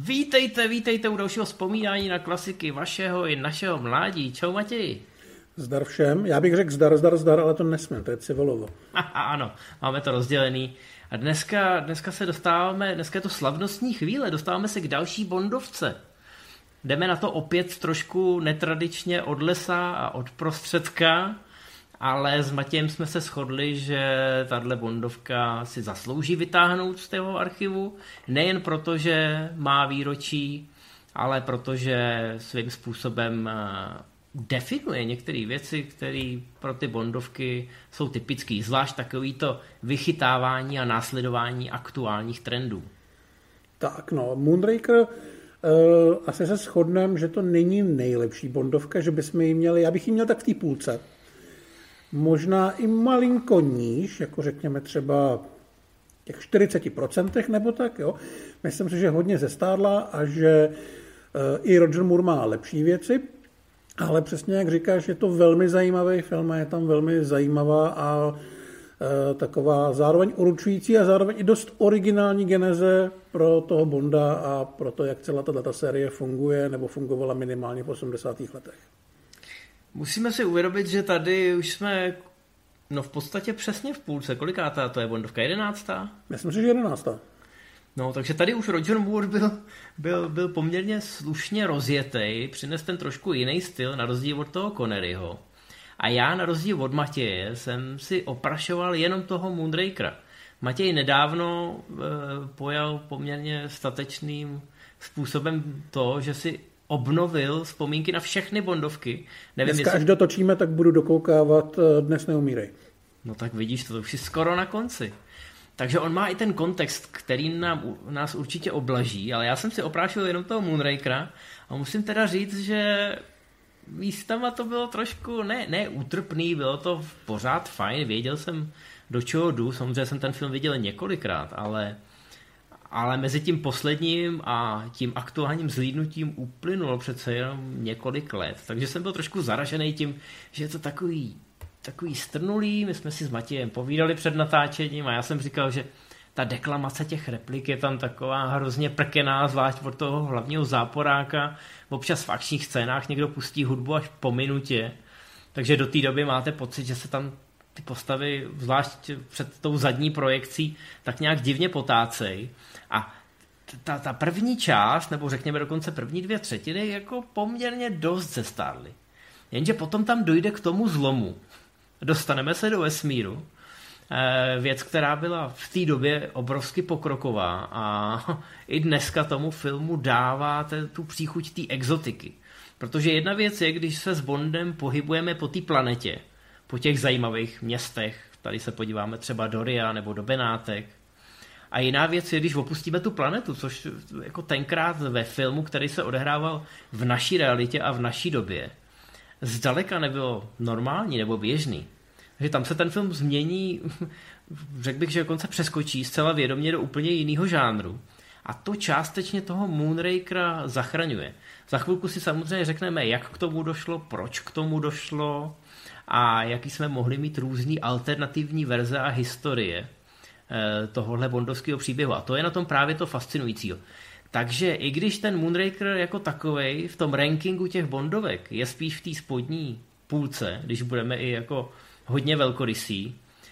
Vítejte u dalšího vzpomínání na klasiky vašeho i našeho mládí. Čau Matěj. Zdar všem. Já bych řekl zdar, ale to nesmím, to je Civolovo. Ano, máme to rozdělený. A dneska se dostáváme, dneska je to slavnostní chvíle, dostáváme se k další Bondovce. Jdeme na to opět trošku netradičně od lesa a od prostředka, ale s Matějem jsme se shodli, že tahle Bondovka si zaslouží vytáhnout z toho archivu, nejen proto, že má výročí, ale protože svým způsobem definuje některé věci, které pro ty Bondovky jsou typické, zvlášť takovýto vychytávání a následování aktuálních trendů. Tak no, Moonraker, asi se shodneme, že to není nejlepší Bondovka, že bychom ji měli, já bych ji měl tak v té půlce. Možná i malinko níž, jako řekněme třeba těch 40% nebo tak, jo. Myslím si, že hodně zestárla a že i Roger Moore má lepší věci, ale přesně jak říkáš, je to velmi zajímavý film a je tam velmi zajímavá a taková zároveň určující a zároveň i dost originální geneze pro toho Bonda a pro to, jak celá tato série funguje nebo fungovala minimálně v 80. letech. Musíme si uvědomit, že tady už jsme v podstatě přesně v půlce. Kolikátá to je Bondovka? 11. Myslím si, že 11. No, takže tady už Roger Moore byl poměrně slušně rozjetej, přines ten trošku jiný styl, na rozdíl od toho Conneryho. A já na rozdíl od Matěje jsem si oprašoval jenom toho Moonrakera. Matěj nedávno pojal poměrně statečným způsobem to, že si obnovil vzpomínky na všechny Bondovky. Nevím, dneska až dotočíme, tak budu dokoukávat Dnes neumírej. No tak vidíš, to už je skoro na konci. Takže on má i ten kontext, který nás určitě oblaží, ale já jsem si oprášil jenom toho Moonrakera a musím teda říct, že místama to bylo trošku, ne útrpný, bylo to pořád fajn, věděl jsem, do čeho jdu, samozřejmě jsem ten film viděl několikrát, ale mezi tím posledním a tím aktuálním zhlídnutím uplynulo přece jenom několik let, takže jsem byl trošku zaražený tím, že je to takový strnulý, my jsme si s Matějem povídali před natáčením a já jsem říkal, že ta deklamace těch replik je tam taková hrozně prkená, zvlášť od toho hlavního záporáka. Občas v akčních scénách někdo pustí hudbu až po minutě, takže do té doby máte pocit, že se tam ty postavy, zvlášť před tou zadní projekcí, tak nějak divně potácej. A ta první část, nebo řekněme dokonce první 2/3, jako poměrně dost zestárly. Jenže potom tam dojde k tomu zlomu. Dostaneme se do vesmíru, věc, která byla v té době obrovsky pokroková a i dneska tomu filmu dává tu příchuť té exotiky. Protože jedna věc je, když se s Bondem pohybujeme po té planetě, po těch zajímavých městech, tady se podíváme třeba do Ria nebo do Benátek. A jiná věc je, když opustíme tu planetu, což jako tenkrát ve filmu, který se odehrával v naší realitě a v naší době, zdaleka nebylo normální nebo běžný. Takže tam se ten film změní, řekl bych, že dokonce přeskočí zcela vědomě do úplně jiného žánru. A to částečně toho Moonrakera zachraňuje. Za chvilku si samozřejmě řekneme, jak k tomu došlo, proč k tomu došlo a jaký jsme mohli mít různý alternativní verze a historie tohohle bondovského příběhu. A to je na tom právě to fascinujícího. Takže i když ten Moonraker jako takovej v tom rankingu těch bondovek je spíš v té spodní půlce, když budeme i jako hodně velkorysý,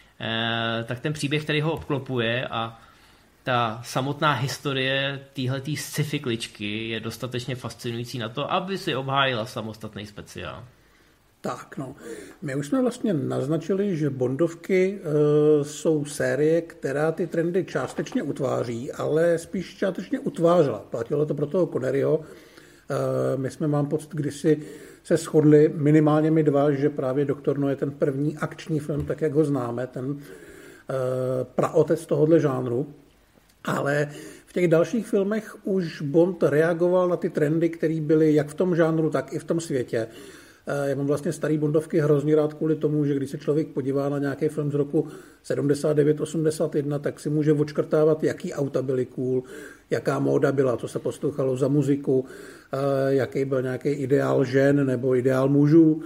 tak ten příběh, který ho obklopuje a ta samotná historie téhletý sci-fi kličky je dostatečně fascinující na to, aby si obhájila samostatný speciál. Tak, no. My už jsme vlastně naznačili, že Bondovky jsou série, která ty trendy částečně utváří, ale spíš částečně utvářela. Platilo to pro toho Conneryho. My jsme, mám pocit, kdysi se shodli, minimálně my dva, že právě Doktor No je ten první akční film, tak jak ho známe, ten praotec tohohle žánru. Ale v těch dalších filmech už Bond reagoval na ty trendy, které byly jak v tom žánru, tak i v tom světě. Já mám vlastně starý Bondovky hrozně rád kvůli tomu, že když se člověk podívá na nějaký film z roku 79, 81, tak si může odškrtávat, jaký auta byly cool, jaká móda byla, co se poslouchalo za muziku, jaký byl nějaký ideál žen nebo ideál mužů,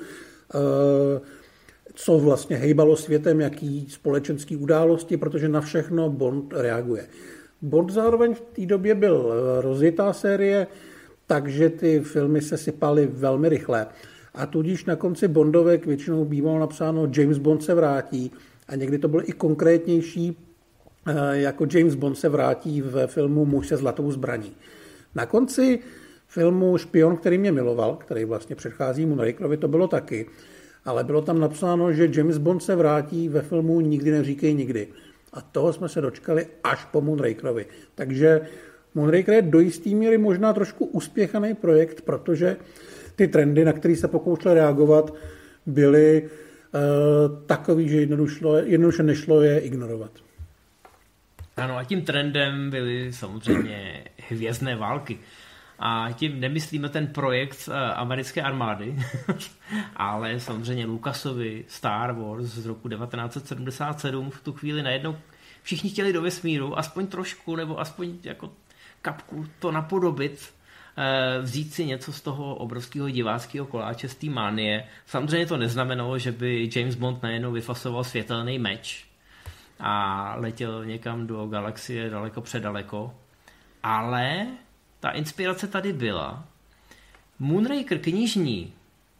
co vlastně hejbalo světem, jaký společenský události, protože na všechno Bond reaguje. Bond zároveň v té době byl rozjetá série, takže ty filmy se sypaly velmi rychle. A tudíž na konci Bondovek většinou bývalo napsáno James Bond se vrátí a někdy to bylo i konkrétnější, jako James Bond se vrátí ve filmu Muž se zlatou zbraní. Na konci filmu Špion, který mě miloval, který vlastně předchází Moonrakerovi, to bylo taky, ale bylo tam napsáno, že James Bond se vrátí ve filmu Nikdy neříkej nikdy. A toho jsme se dočkali až po Moonrakerovi. Takže Moonraker je do jistý míry možná trošku uspěchaný projekt, protože ty trendy, na které se pokoušel reagovat, byly takový, že jednoduše nešlo je ignorovat. Ano, a tím trendem byly samozřejmě hvězdné války. A tím nemyslíme ten projekt americké armády, ale samozřejmě Lucasovi Star Wars z roku 1977 v tu chvíli najednou všichni chtěli do vesmíru, aspoň trošku, nebo aspoň jako kapku to napodobit, vzít si něco z toho obrovského diváckého koláče, z té mánie. Samozřejmě to neznamenalo, že by James Bond najednou vyfasoval světelný meč a letěl někam do galaxie daleko předaleko, ale ta inspirace tady byla. Moonraker knižní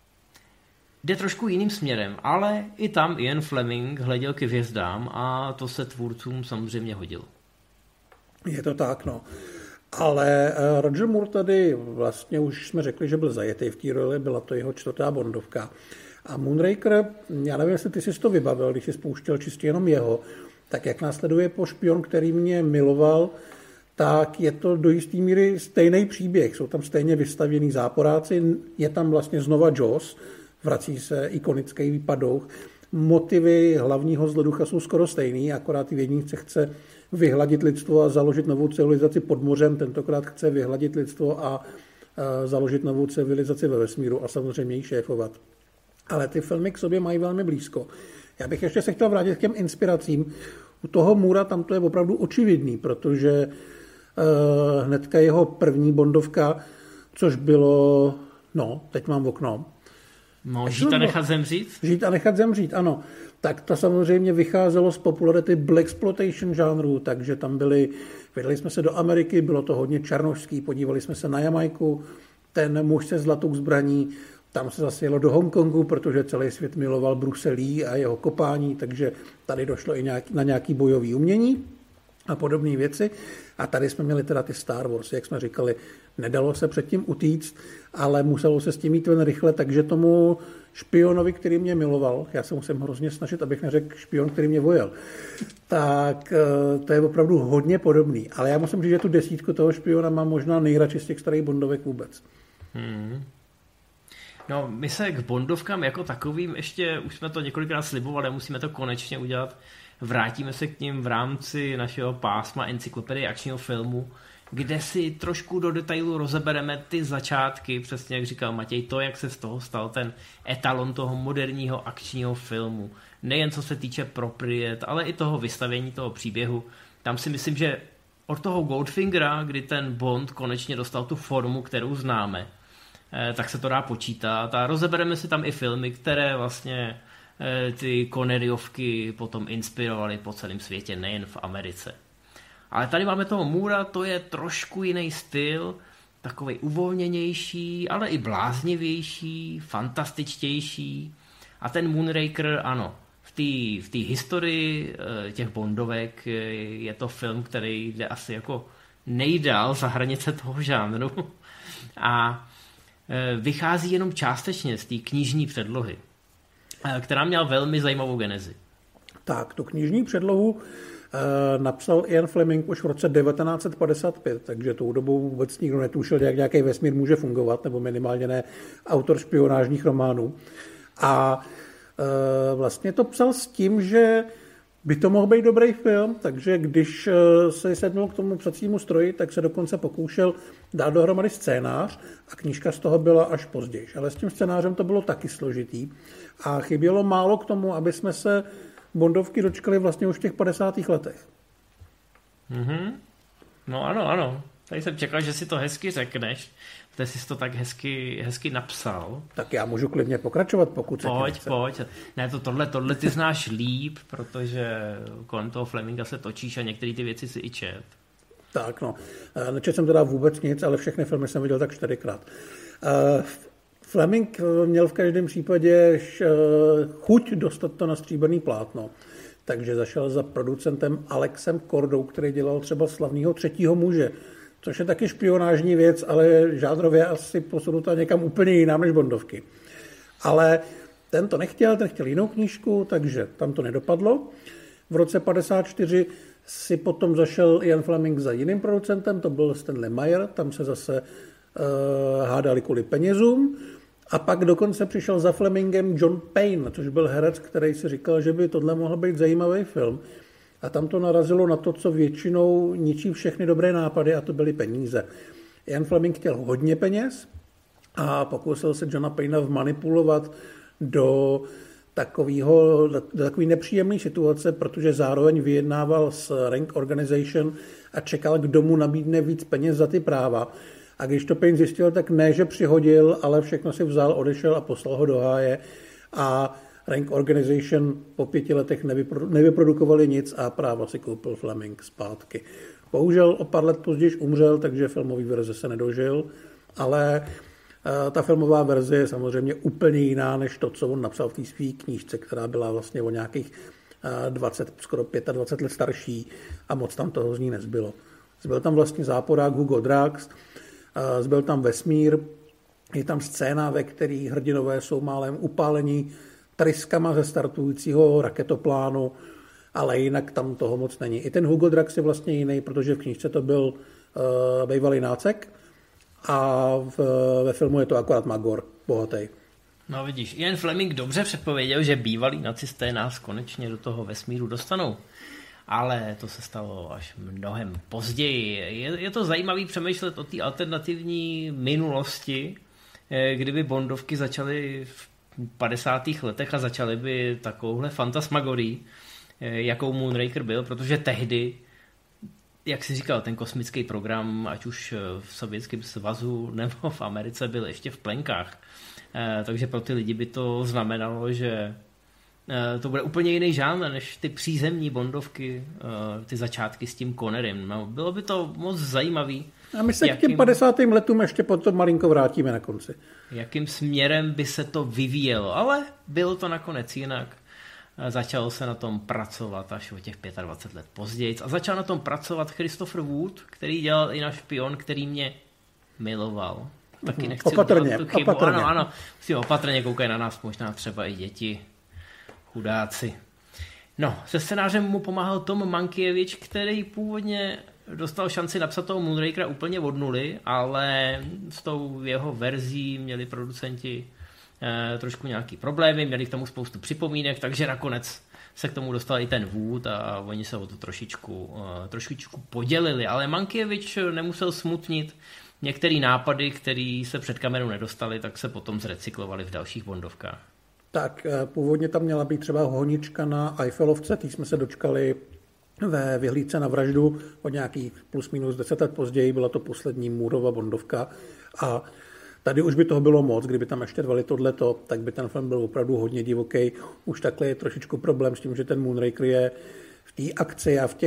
jde trošku jiným směrem, ale i tam Ian Fleming hleděl k hvězdám a to se tvůrcům samozřejmě hodilo. Je to tak, no. Ale Roger Moore tady vlastně už jsme řekli, že byl zajetý v té roli, byla to jeho 4. Bondovka. A Moonraker, já nevím, jestli ty jsi to vybavil, když jsi spouštěl čistě jenom jeho, tak jak následuje po Špion, který mě miloval, tak je to do jistý míry stejný příběh. Jsou tam stejně vystavěný záporáci, je tam vlastně znova Jaws, vrací se ikonický výpadouch. Motivy hlavního zloducha jsou skoro stejný, akorát v jedničce chce vyhladit lidstvo a založit novou civilizaci pod mořem, tentokrát chce vyhladit lidstvo a založit novou civilizaci ve vesmíru a samozřejmě ji šéfovat. Ale ty filmy k sobě mají velmi blízko. Já bych ještě se chtěl vrátit k těm inspiracím. U toho Moora tam to je opravdu očividný, protože hnedka jeho první Bondovka, což bylo, teď mám okno. No, Žít a nechat zemřít? Žít a nechat zemřít, ano. Tak to samozřejmě vycházelo z popularity blaxploitation žánru, takže tam vydali jsme se do Ameriky, bylo to hodně černošský, podívali jsme se na Jamajku, ten Muž se zlatou zbraní, tam se zase jelo do Hongkongu, protože celý svět miloval Bruce Lee a jeho kopání, takže tady došlo i na nějaký bojový umění a podobné věci. A tady jsme měli teda ty Star Wars, jak jsme říkali, nedalo se předtím utíct, ale muselo se s tím jít ven rychle, takže tomu špionovi, který mě miloval, já se musím hrozně snažit, abych neřekl špion, který mě vojel, tak to je opravdu hodně podobný. Ale já musím říct, že tu 10 toho špiona mám možná nejradši z těch starých Bondovek vůbec. No, my se k Bondovkám jako takovým ještě, už jsme to několikrát slibovali, musíme to konečně udělat. Vrátíme se k ním v rámci našeho pásma encyklopedie akčního filmu, kde si trošku do detailu rozebereme ty začátky, přesně jak říkal Matěj, to, jak se z toho stal ten etalon toho moderního akčního filmu. Nejen co se týče propriet, ale i toho vystavění toho příběhu. Tam si myslím, že od toho Goldfingera, kdy ten Bond konečně dostal tu formu, kterou známe, tak se to dá počítat a rozebereme si tam i filmy, které vlastně ty Conneryovky potom inspirovaly po celém světě, nejen v Americe. Ale tady máme toho Moora, to je trošku jiný styl, takovej uvolněnější, ale i bláznivější, fantastičtější. A ten Moonraker, ano, v té historii těch Bondovek je to film, který jde asi jako nejdál za hranice toho žánru a vychází jenom částečně z té knižní předlohy, která měla velmi zajímavou genezi. Tak, tu knižní předlohu napsal Ian Fleming už v roce 1955, takže tou dobou vůbec nikdo netušil, jak nějaký vesmír může fungovat, nebo minimálně ne autor špionážních románů. A vlastně to psal s tím, že by to mohl být dobrý film, takže když se sednul k tomu psacímu stroji, tak se dokonce pokoušel dát dohromady scénář a knížka z toho byla až později. Ale s tím scénářem to bylo taky složitý a chybělo málo k tomu, aby jsme se Bondovky dočkali vlastně už v těch 50. letech. Mm-hmm. No ano. Tady jsem čekal, že si to hezky řekneš. Ty jsi to tak hezky napsal. Tak já můžu klidně pokračovat, pokud se Pojď. Ne, tohle ty znáš líp, protože kolem toho Fleminga se točíš a některé ty věci si i čet. Tak, no. Nečetl jsem teda vůbec nic, ale všechny filmy jsem viděl tak 4krát. Fleming měl v každém případě chuť dostat to na stříbrný plátno, takže zašel za producentem Alexem Kordou, který dělal třeba slavného Třetího muže, což je taky špionážní věc, ale žánrově asi posunutá někam úplně jinam než Bondovky. Ale ten to nechtěl, ten chtěl jinou knížku, takže tam to nedopadlo. V roce 54 si potom zašel Ian Fleming za jiným producentem, to byl Stanley Meyer, tam se zase hádali kvůli penězům. A pak dokonce přišel za Flemingem John Payne, což byl herec, který si říkal, že by tohle mohl být zajímavý film. A tam to narazilo na to, co většinou ničí všechny dobré nápady, a to byly peníze. Ian Fleming chtěl hodně peněz a pokusil se Johna Payna vmanipulovat do takový nepříjemný situace, protože zároveň vyjednával s Rank Organization a čekal, kdo mu nabídne víc peněz za ty práva. A když to Payne zjistil, tak ne, že přihodil, ale všechno si vzal, odešel a poslal ho do háje. A Rank Organization po 5 letech nevyprodukovali nic a práva si koupil Fleming zpátky. Bohužel o pár let později umřel, takže filmový verze se nedožil, ale ta filmová verze je samozřejmě úplně jiná než to, co on napsal v té své knížce, která byla vlastně o nějakých 20, skoro 25 let starší a moc tam toho z ní nezbylo. Zbyl tam vlastně záporák Hugo Drax, zbyl tam vesmír, je tam scéna, ve který hrdinové jsou málem upálení tryskama ze startujícího raketoplánu, ale jinak tam toho moc není. I ten Hugo Drax je vlastně jiný, protože v knížce to byl bývalý nácek a ve filmu je to akorát Magor, bohatý. No vidíš, Ian Fleming dobře předpověděl, že bývalí nacisté nás konečně do toho vesmíru dostanou. Ale to se stalo až mnohem později. Je to zajímavý přemýšlet o té alternativní minulosti, kdyby Bondovky začaly v 50. letech a začaly by takovouhle fantasmagorii, jakou Moonraker byl, protože tehdy, jak jsi říkal, ten kosmický program, ať už v Sovětském svazu nebo v Americe, byl ještě v plenkách. Takže pro ty lidi by to znamenalo, že to bude úplně jiný žánr než ty přízemní Bondovky, ty začátky s tím Connerem. No, bylo by to moc zajímavý. A my se k těm 50. letům ještě potom malinko vrátíme na konci. Jakým směrem by se to vyvíjelo, ale bylo to nakonec jinak. Začalo se na tom pracovat až o těch 25 let později. A začal na tom pracovat Christopher Wood, který dělal i na Špion, který mě miloval. Taky nechci opatrně, tu chybu. opatrně. Ano, musím opatrně, koukají na nás možná třeba i děti. Chudáci. No, se scénářem mu pomáhal Tom Mankiewicz, který původně dostal šanci napsat toho Moonrakera úplně od nuly, ale s tou jeho verzí měli producenti trošku nějaký problémy, měli k tomu spoustu připomínek, takže nakonec se k tomu dostal i ten Wood a oni se o to trošičku podělili, ale Mankiewicz nemusel smutnit. Některé nápady, které se před kamerou nedostaly, tak se potom zrecyklovaly v dalších Bondovkách. Tak původně tam měla být třeba honička na Eiffelovce, tý jsme se dočkali ve Vyhlídce na vraždu od nějakých plus minus 10 let později, byla to poslední Moorova Bondovka a tady už by toho bylo moc, kdyby tam ještě dvali tohleto, tak by ten film byl opravdu hodně divoký. Už takhle je trošičku problém s tím, že ten Moonraker je v té akci a v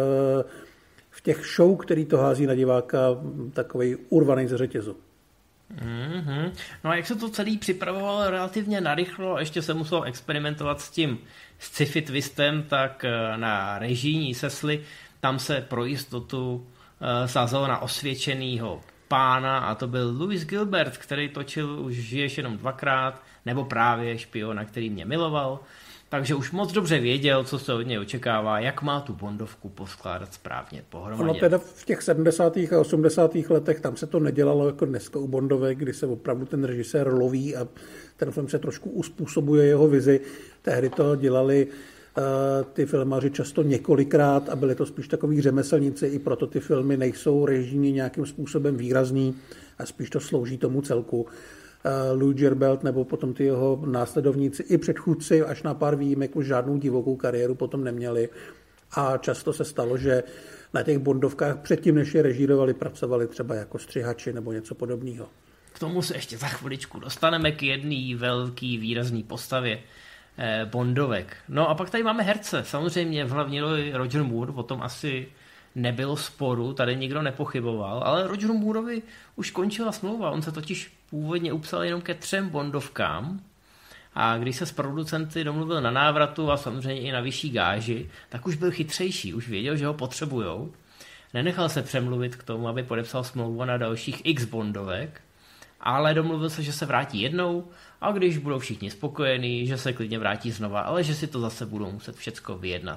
těch show, který to hází na diváka, takovej urvaný ze řetězu. Mm-hmm. No a jak se to celý připravovalo relativně narychlo, ještě se muselo experimentovat s tím sci-fi twistem, tak na režijní sesli tam se pro jistotu sázelo na osvědčenýho pána a to byl Louis Gilbert, který točil už Žiješ jenom 2krát, nebo právě Špiona, který mě miloval, takže už moc dobře věděl, co se od něj očekává, jak má tu Bondovku poskládat správně pohromadě. Ono teda v těch 70. a 80. letech tam se to nedělalo jako dneska u Bondovek, kdy se opravdu ten režisér loví a ten film se trošku uspůsobuje jeho vizi. Tehdy to dělali ty filmaři často několikrát a byly to spíš takový řemeslníci, i proto ty filmy nejsou režijně nějakým způsobem výrazný a spíš to slouží tomu celku. Louis Gerbelt nebo potom ty jeho následovníci i předchůdci až na pár výjimek už žádnou divokou kariéru potom neměli a často se stalo, že na těch Bondovkách předtím, než je režírovali, pracovali třeba jako střihači nebo něco podobného. K tomu se ještě za chviličku dostaneme k jedné velký výrazný postavě Bondovek. No a pak tady máme herce, samozřejmě v hlavní roli Roger Moore, o tom asi nebylo sporu, tady nikdo nepochyboval, ale Rogeru Mooreovi už končila smlouva, on se totiž původně upsal jenom ke 3 Bondovkám a když se s producenty domluvil na návratu a samozřejmě i na vyšší gáži, tak už byl chytřejší, už věděl, že ho potřebujou. Nenechal se přemluvit k tomu, aby podepsal smlouvu na dalších x Bondovek, ale domluvil se, že se vrátí jednou a když budou všichni spokojení, že se klidně vrátí znova, ale že si to zase budou muset všecko vyjednat.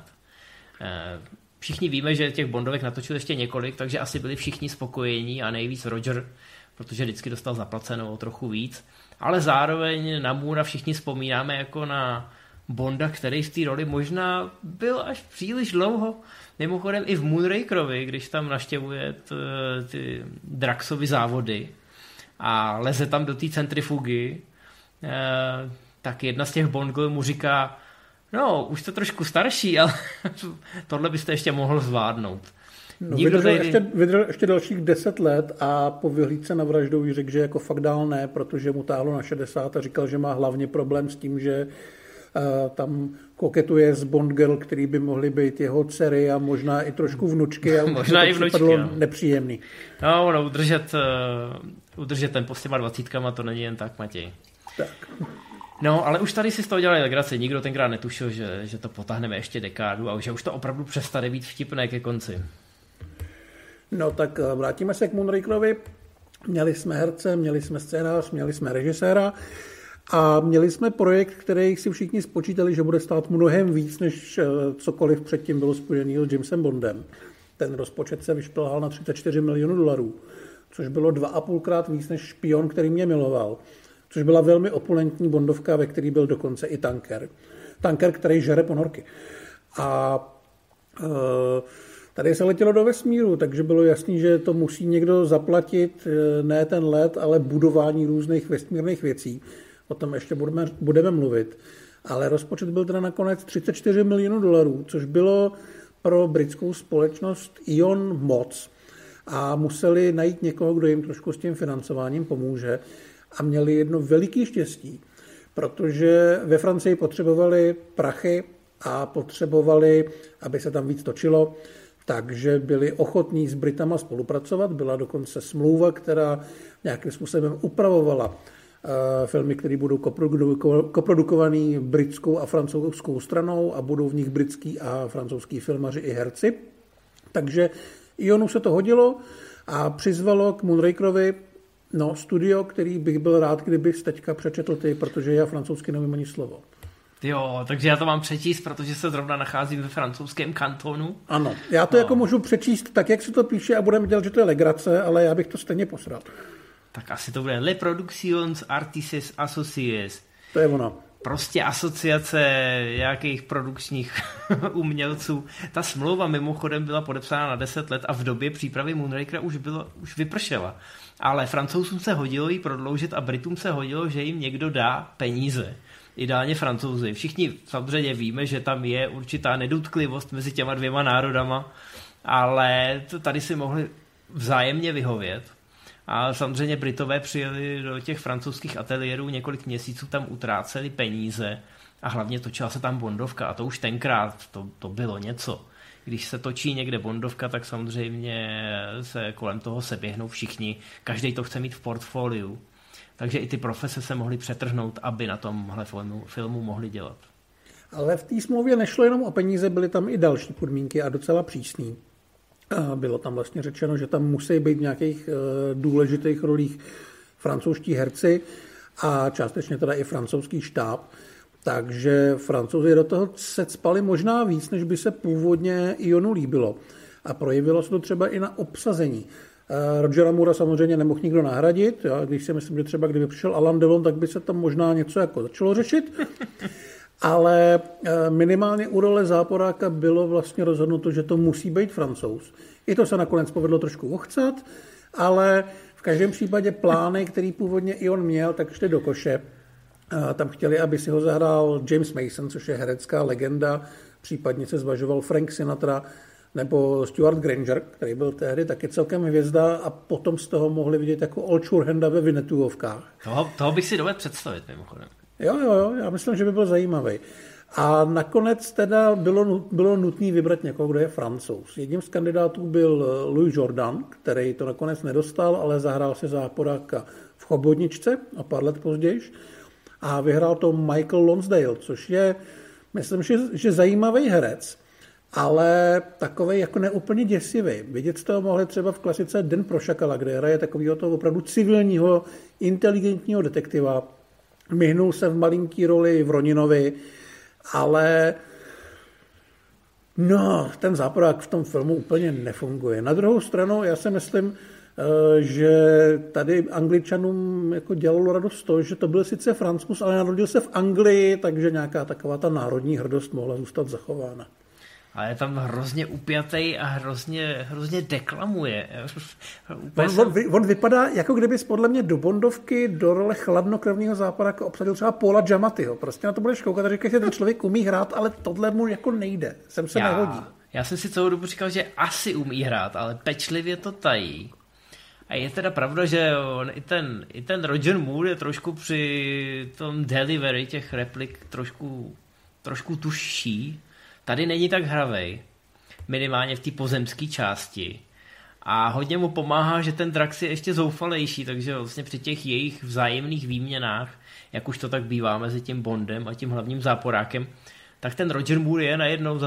Všichni víme, že těch Bondovek natočil ještě několik, takže asi byli všichni spokojení a nejvíc Roger, protože vždycky dostal zaplaceno o trochu víc. Ale zároveň na Moora všichni vzpomínáme jako na Bonda, který v té roli možná byl až příliš dlouho. Mimochodem i v Moonrakerovi, když tam navštěvuje ty Draxovy závody a leze tam do té centrifugy, tak jedna z těch Bondgirl mu říká: no, už jste trošku starší, ale tohle byste ještě mohl zvládnout. No, vydržel ještě dalších 10 let a po vyhlídce na vraždu jí řekl, že jako fakt dál ne, protože mu táhlo na 60 a říkal, že má hlavně problém s tím, že tam koketuje s Bond girl, který by mohly být jeho dcery a možná i trošku vnučky a možná i vnučky, no. Nepříjemný. No, udržet ten s těma 20, to není jen tak, Matěj. Tak. No, ale už tady si z toho dělali legraci. Nikdo tenkrát netušil, že to potáhneme ještě dekádu a že už to opravdu přestane být vtipné ke konci. No tak vrátíme se k Moonrakerovi. Měli jsme herce, měli jsme scénář, měli jsme režiséra a měli jsme projekt, který si všichni spočítali, že bude stát mnohem víc, než cokoliv předtím bylo spojený s Jamesem Bondem. Ten rozpočet se vyšplhal na $34 milionů, což bylo 2,5krát víc než Špion, který mě miloval. Což byla velmi opulentní Bondovka, ve který byl dokonce i tanker. Tanker, který žere ponorky. A tady se letělo do vesmíru, takže bylo jasný, že to musí někdo zaplatit, ne ten let, ale budování různých vesmírných věcí. O tom ještě budeme mluvit. Ale rozpočet byl teda nakonec $34 milionů, což bylo pro britskou společnost Ion moc. A museli najít někoho, kdo jim trošku s tím financováním pomůže. A měli jedno veliký štěstí, protože ve Francii potřebovali prachy a potřebovali, aby se tam víc točilo, takže byli ochotní s Britama spolupracovat. Byla dokonce smlouva, která nějakým způsobem upravovala filmy, které budou koprodukovaný britskou a francouzskou stranou a budou v nich britský a francouzský filmaři i herci. Takže Ionu se to hodilo a přizvalo k Moonrakerovi studio, který bych byl rád, kdybych teďka přečetl ty, protože já francouzsky nevím ani slovo. Jo, takže já to mám přečíst, protože se zrovna nacházím ve francouzském kantonu. Ano, já to jako můžu přečíst tak, jak se to píše a budeme dělat, že to je legrace, ale já bych to stejně posral. Tak asi to bude Les Productions Artistes Associés. To je ono. Prostě asociace nějakých produkčních umělců. Ta smlouva mimochodem byla podepsána na 10 let a v době přípravy Moonrakera už vypršela. Ale Francouzům se hodilo ji prodloužit a Britům se hodilo, že jim někdo dá peníze. Ideálně Francouzi. Všichni samozřejmě víme, že tam je určitá nedotklivost mezi těma dvěma národama, ale tady si mohli vzájemně vyhovět. A samozřejmě Britové přijeli do těch francouzských ateliérů, několik měsíců tam utráceli peníze a hlavně točila se tam Bondovka a to už tenkrát to bylo něco. Když se točí někde Bondovka, tak samozřejmě se kolem toho seběhnou všichni, každý to chce mít v portfoliu. Takže i ty profese se mohly přetrhnout, aby na tomhle filmu mohli dělat. Ale v té smlouvě nešlo jenom o peníze, byly tam i další podmínky a docela přísný. Bylo tam vlastně řečeno, že tam musí být v nějakých důležitých rolích francouzští herci a částečně teda i francouzský štáb. Takže Francouzi do toho se cpali možná víc, než by se původně Ionu líbilo. A projevilo se to třeba i na obsazení. Rogera Moora samozřejmě nemohl nikdo nahradit. Když si myslím, že třeba kdyby přišel Alain Delon, tak by se tam možná něco jako začalo řešit. Ale minimálně u role záporáka bylo vlastně rozhodnuto, že to musí být Francouz. I to se nakonec povedlo trošku ochcat, ale v každém případě plány, který původně i on měl, tak šli do koše. Tam chtěli, aby si ho zahrál James Mason, což je herecká legenda, případně se zvažoval Frank Sinatra nebo Stuart Granger, který byl tehdy taky celkem hvězda a potom z toho mohli vidět jako Old Surehanda ve Vinetuovkách. Toho bych si dovedl představit mimochodem. Jo, já myslím, že by byl zajímavý. A nakonec teda bylo nutné vybrat někoho, kdo je Francouz. Jedním z kandidátů byl Louis Jourdan, který to nakonec nedostal, ale zahrál si záporáka v Chobotničce a pár let později. A vyhrál to Michael Lonsdale, což je, myslím, že zajímavý herec, ale takovej jako neúplně děsivý. Vidět jste ho mohli třeba v klasice Den pro šakala, kde hraje takového toho opravdu civilního, inteligentního detektiva. Myhnul se v malinký roli v Roninovi, ale no, ten záporák v tom filmu úplně nefunguje. Na druhou stranu, já si myslím, že tady Angličanům jako dělalo radost to, že to byl sice Francouz, ale narodil se v Anglii, takže nějaká taková ta národní hrdost mohla zůstat zachována. Ale je tam hrozně upjatej a hrozně deklamuje. On vypadá, jako kdybys podle mě do Bondovky do role chladnokrevného záporáka obsadil třeba Paula Giamattiho. Prostě na to budeš koukat a říkáš, že ten člověk umí hrát, ale tohle mu jako nejde. Sem se nehodí. Já jsem si celou dobu říkal, že asi umí hrát, ale pečlivě to tají. A je teda pravda, že i ten Roger Moore je trošku při tom delivery těch replik trošku tužší. Tady není tak hravej, minimálně v té pozemské části. A hodně mu pomáhá, že ten Drax je ještě zoufalejší, takže vlastně při těch jejich vzájemných výměnách, jak už to tak bývá mezi tím Bondem a tím hlavním záporákem, tak ten Roger Moore je najednou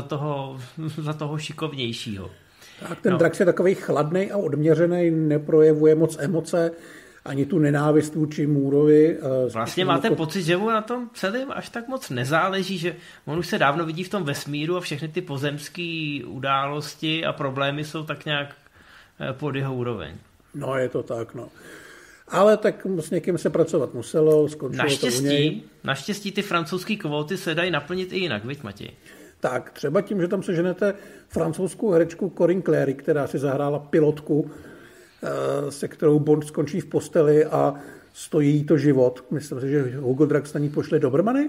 za toho šikovnějšího. Tak ten Drax je takovej chladnej a odměřený, neprojevuje moc emoce, ani tu nenávist vůči Mooreovi. Vlastně máte pocit, že mu na tom celém až tak moc nezáleží, že on už se dávno vidí v tom vesmíru a všechny ty pozemské události a problémy jsou tak nějak pod jeho úroveň. No, je to tak, no. Ale tak s někým se pracovat muselo, skončilo to u něj. Naštěstí ty francouzské kvóty se dají naplnit i jinak, viď, Matěj? Tak, třeba tím, že tam seženete francouzskou herečku Corinne Cléry, která si zahrála pilotku, se kterou Bond skončí v posteli a stojí jí to život. Myslím si, že Hugo Drax na ní pošle Dobermany?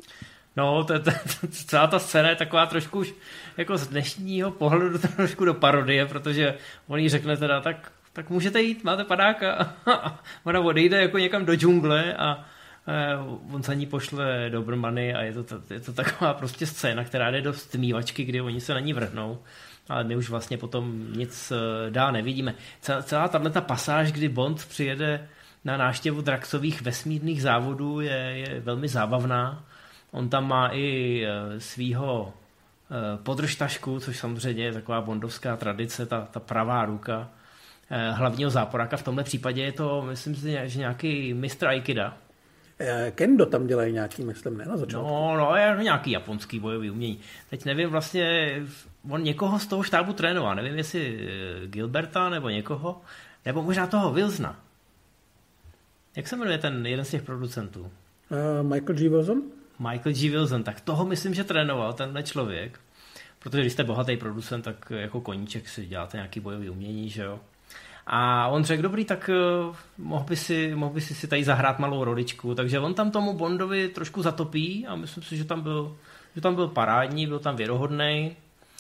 No, celá ta scéna je taková trošku už jako z dnešního pohledu trošku do parodie, protože on jí řekne teda, tak můžete jít, máte padáka. Ona odejde jako někam do džungle a on za ní pošle Dobermany a je to taková prostě scéna, která jde do stmívačky, kdy oni se na ní vrhnou. Ale my už vlastně potom nic dál nevidíme. Celá tato pasáž, kdy Bond přijede na návštěvu Draxových vesmírných závodů, je velmi zábavná. On tam má i svýho podržtašku, což samozřejmě je taková bondovská tradice, ta pravá ruka hlavního záporáka. V tomhle případě je to, myslím si, že nějaký mistr Aikida. Kendo tam dělají nějaký, myslím, ne na začátku. No, je nějaký japonský bojový umění. Teď nevím vlastně, on někoho z toho štábu trénoval, nevím jestli Gilberta nebo někoho, nebo možná toho Wilsona. Jak se jmenuje ten jeden z těch producentů? Michael G. Wilson? Michael G. Wilson, tak toho myslím, že trénoval tenhle člověk, protože když jste bohatý producent, tak jako koníček si děláte nějaký bojový umění, že jo. A on řekl, dobrý, tak mohl by si tady zahrát malou roličku, takže on tam tomu Bondovi trošku zatopí a myslím si, že tam byl parádní, byl tam věrohodnej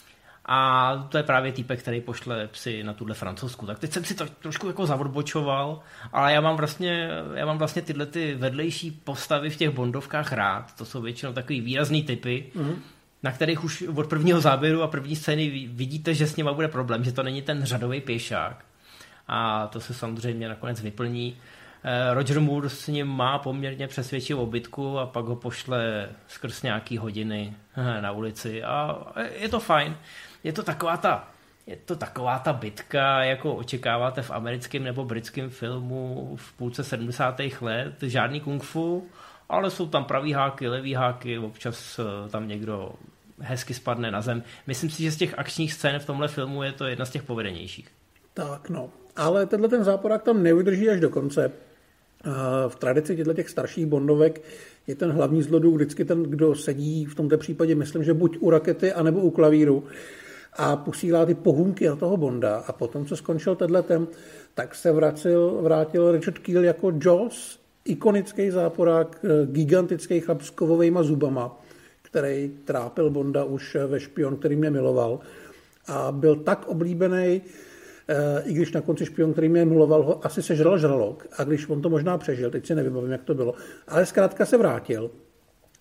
a to je právě týpek, který pošle psy na tuhle Francouzsku. Tak teď jsem si to trošku jako zaodbočoval, ale já mám vlastně tyhle ty vedlejší postavy v těch Bondovkách rád, to jsou většinou takový výrazný typy, na kterých už od prvního záběru a první scény vidíte, že s nima bude problém, že to není ten řadový pěšák. A to se samozřejmě nakonec vyplní. Roger Moore s ním má poměrně přesvědčivou bitku a pak ho pošle skrz nějaký hodiny na ulici a je to fajn. Je to taková ta bitka, jako očekáváte v americkém nebo britském filmu v půlce 70. let. Žádný kung fu, ale jsou tam pravý háky, levý háky, občas tam někdo hezky spadne na zem. Myslím si, že z těch akčních scén v tomhle filmu je to jedna z těch povedenějších. Tak no, ale tenhle ten záporák tam nevydrží až do konce. V tradici těch starších Bondovek je ten hlavní zloduch vždycky ten, kdo sedí v tomto případě, myslím, že buď u rakety, anebo u klavíru a posílá ty pohůnky na toho Bonda. A potom, co skončil tenhletem, tak se vrátil Richard Kiel jako Jaws, ikonický záporák, gigantický chlap s kovovejma zubama, který trápil Bonda už ve Špion, který mě miloval. A byl tak oblíbený, i když na konci Špion, který mě miloval, ho asi sežral žralok. A když on to možná přežil, teď si nevybavím, jak to bylo. Ale zkrátka se vrátil.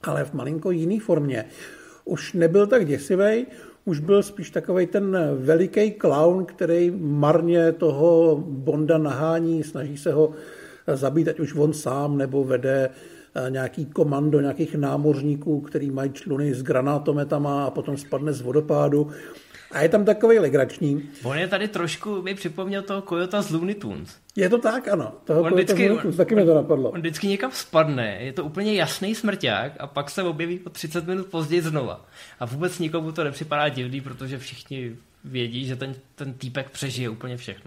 ale v malinko jiný formě. Už nebyl tak děsivej, už byl spíš takovej ten veliký klaun, který marně toho Bonda nahání, snaží se ho zabít, ať už on sám, nebo vede nějaký komando nějakých námořníků, který mají čluny s granátometama a potom spadne z vodopádu. A je tam takovej legrační. On je tady trošku, mi připomněl toho Kojota z Looney Tunes. Je to tak, ano. Toho Kojota z Looney Tunes, taky mi to napadlo. On vždycky někam spadne, je to úplně jasný smrťák a pak se objeví po 30 minut později znova. A vůbec nikomu to nepřipadá divný, protože všichni vědí, že ten týpek přežije úplně všechno.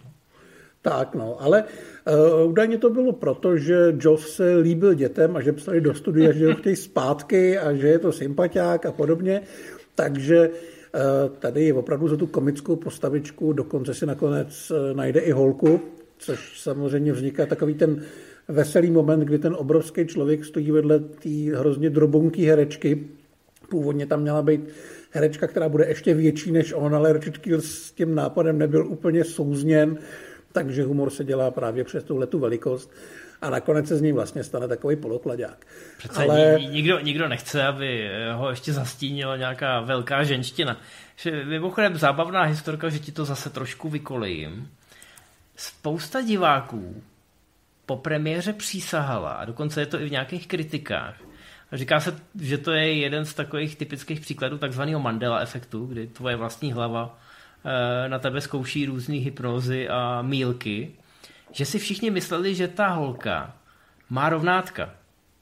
Tak, no, ale údajně to bylo proto, že Joss se líbil dětem a že psali do studia, že ho chtějí zpátky a že je to sympatiák a podobně. Takže tady opravdu za tu komickou postavičku dokonce si nakonec najde i holku, což samozřejmě vzniká takový ten veselý moment, kdy ten obrovský člověk stojí vedle té hrozně drobonký herečky. Původně tam měla být herečka, která bude ještě větší než on, ale Richard Kiel s tím nápadem nebyl úplně souzněn, takže humor se dělá právě přes tuhletu velikost a nakonec se z něj vlastně stane takový polokladák. Přece ale nikdo nechce, aby ho ještě zastínila nějaká velká ženština. Mimochodem zábavná historka, že ti to zase trošku vykolejím. Spousta diváků po premiéře přísahala, a dokonce je to i v nějakých kritikách. Říká se, že to je jeden z takových typických příkladů takzvaného Mandela efektu, kdy tvoje vlastní hlava na tebe zkouší různý hypnózy a mýlky, že si všichni mysleli, že ta holka má rovnátka.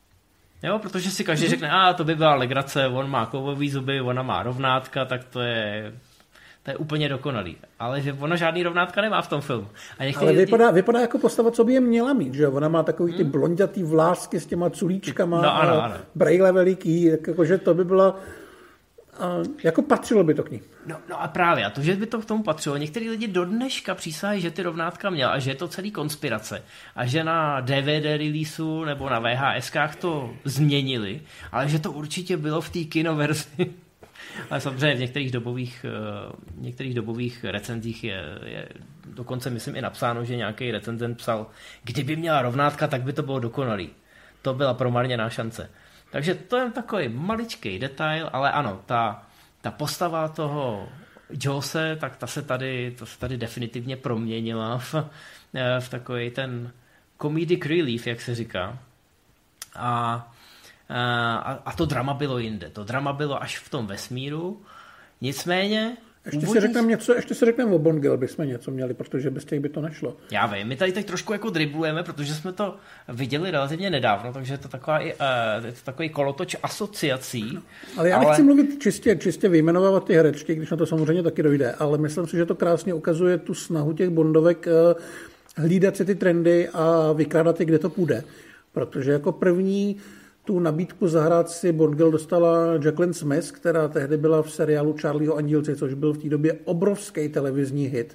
Jo, protože si každý řekne, to by byla legrace, on má kovový zuby, ona má rovnátka, tak to je úplně dokonalý. Ale že ona žádný rovnátka nemá v tom filmu. Ale vypadá jako postava, co by je měla mít, že ona má takový ty blondětý vlásky s těma culíčkama, ano. brejle veliký, jakože to by byla jako patřilo by to k ní. No a právě, a to, že by to k tomu patřilo, některý lidi do dneška přísahají, že ty rovnátka měl a že je to celý konspirace a že na DVD releaseu nebo na VHSkách to změnili, ale že to určitě bylo v té kinoverzi. Ale samozřejmě v některých dobových recenzích je dokonce, myslím, i napsáno, že nějaký recenzent psal, kdyby měla rovnátka, tak by to bylo dokonalý. To byla promarněná šance. Takže to je takový maličký detail, ale ano, ta postava toho Josse, tak ta se tady definitivně proměnila v takový ten comedic relief, jak se říká. A to drama bylo jinde. To drama bylo až v tom vesmíru. Nicméně... Ještě si řekneme o Bond Girl, bychom něco měli, protože bez těch by to nešlo. Já vím, my tady teď trošku jako driblujeme, protože jsme to viděli relativně nedávno, takže je to takový kolotoč asociací. Ale já nechci mluvit čistě vyjmenovávat ty herečky, když na to samozřejmě taky dojde, ale myslím si, že to krásně ukazuje tu snahu těch Bondovek hlídat si ty trendy a vykrádat je, kde to půjde. Protože jako první tu nabídku zahrát si Bond Girl dostala Jacqueline Smith, která tehdy byla v seriálu Charlieho Andílci, což byl v té době obrovský televizní hit.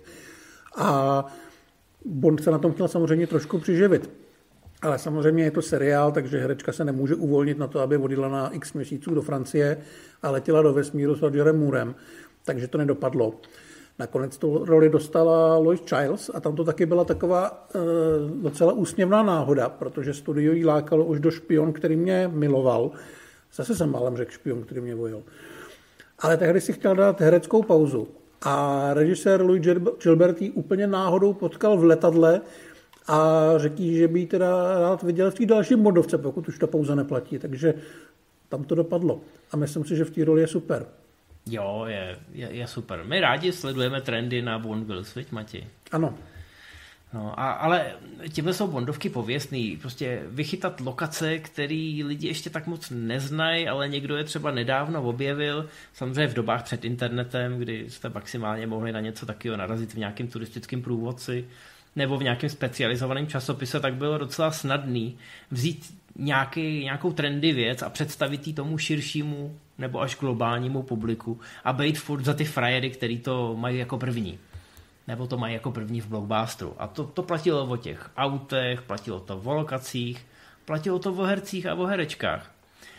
A Bond se na tom chtěl samozřejmě trošku přiživit. Ale samozřejmě je to seriál, takže herečka se nemůže uvolnit na to, aby odjela na x měsíců do Francie a letěla do vesmíru s Rogerem Moorem. Takže to nedopadlo. Nakonec tu roli dostala Lois Chiles a tam to taky byla taková docela úsměvná náhoda, protože studio jí lákalo už do Špion, který mě miloval. Zase jsem málem řekl Špion, který mě vojil. Ale tehdy si chtěl dát hereckou pauzu. A režisér Louis Gilbert jí úplně náhodou potkal v letadle a řekl jí, že by jí teda rád viděl v té další Bondovce, pokud už ta pauza neplatí. Takže tam to dopadlo. A myslím si, že v té roli je super. Jo, je super. My rádi sledujeme trendy na Bond Girls, viď, Matěj? Ano. No, ale těmhle jsou Bondovky pověstný. Prostě vychytat lokace, který lidi ještě tak moc neznají, ale někdo je třeba nedávno objevil. Samozřejmě v dobách před internetem, kdy jste maximálně mohli na něco takového narazit v nějakém turistickém průvodci nebo v nějakém specializovaném časopise, tak bylo docela snadný vzít nějakou trendy věc a představit ji tomu širšímu nebo až globálnímu publiku a bejt furt za ty frajery, který to mají jako první. Nebo to mají jako první v blockbusteru. A to platilo o těch autech, platilo to o lokacích, platilo to o hercích a o herečkách.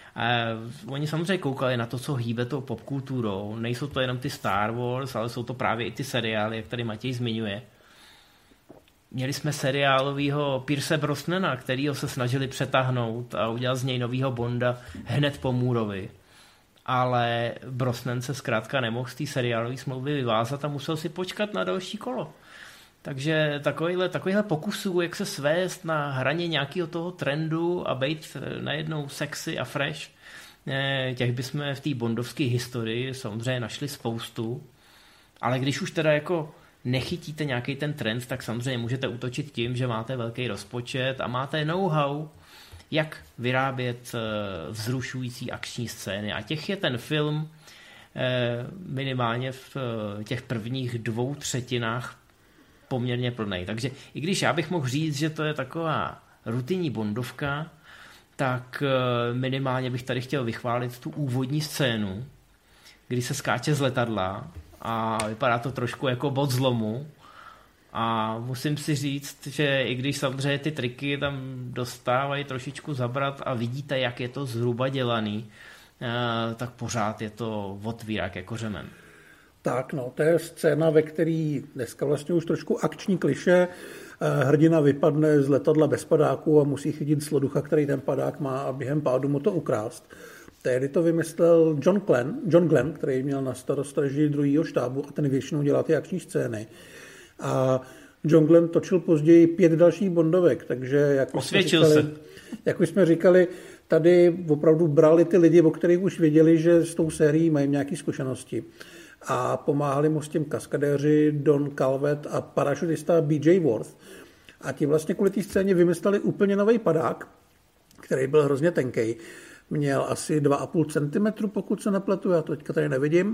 Oni samozřejmě koukali na to, co hýbe tou popkulturou. Nejsou to jenom ty Star Wars, ale jsou to právě i ty seriály, jak tady Matěj zmiňuje. Měli jsme seriálovýho Pierce Brosnana, kterýho se snažili přetáhnout a udělat z něj novýho Bonda hned po Mooreovi. Ale Brosnan se zkrátka nemohl z té seriálové smlouvy vyvázat a musel si počkat na další kolo. Takže takovýhle pokusů, jak se svést na hraně nějakého toho trendu a být najednou sexy a fresh, těch bychom v té bondovské historii samozřejmě našli spoustu. Ale když už teda jako nechytíte nějaký ten trend, tak samozřejmě můžete útočit tím, že máte velký rozpočet a máte know-how, jak vyrábět vzrušující akční scény. A těch je ten film minimálně v těch prvních 2/3 poměrně plnej. Takže i když já bych mohl říct, že to je taková rutinní bondovka, tak minimálně bych tady chtěl vychválit tu úvodní scénu, kdy se skáče z letadla a vypadá to trošku jako bod zlomu. A musím si říct, že i když samozřejmě ty triky tam dostávají trošičku zabrat a vidíte, jak je to zhruba dělaný, tak pořád je to otvírák jako řemen. Tak, no, to je scéna, ve který dneska vlastně už trošku akční klišé. Hrdina vypadne z letadla bez padáku a musí chytit zloducha, který ten padák má a během pádu mu to ukrást. Tehdy to vymyslel John Glenn, který měl na starost režii druhého štábu a ten většinou dělá ty akční scény. A John Glenn točil později 5 dalších bondovek, takže jak už jsme říkali, tady opravdu brali ty lidi, o kterých už věděli, že s tou sérií mají nějaké zkušenosti. A pomáhali mu s tím kaskadéři Don Calvert a parašutista B.J. Worth. A ti vlastně kvůli té scéně vymysleli úplně nový padák, který byl hrozně tenkej. Měl asi 2,5 cm, pokud se nepletu, já to teďka tady nevidím,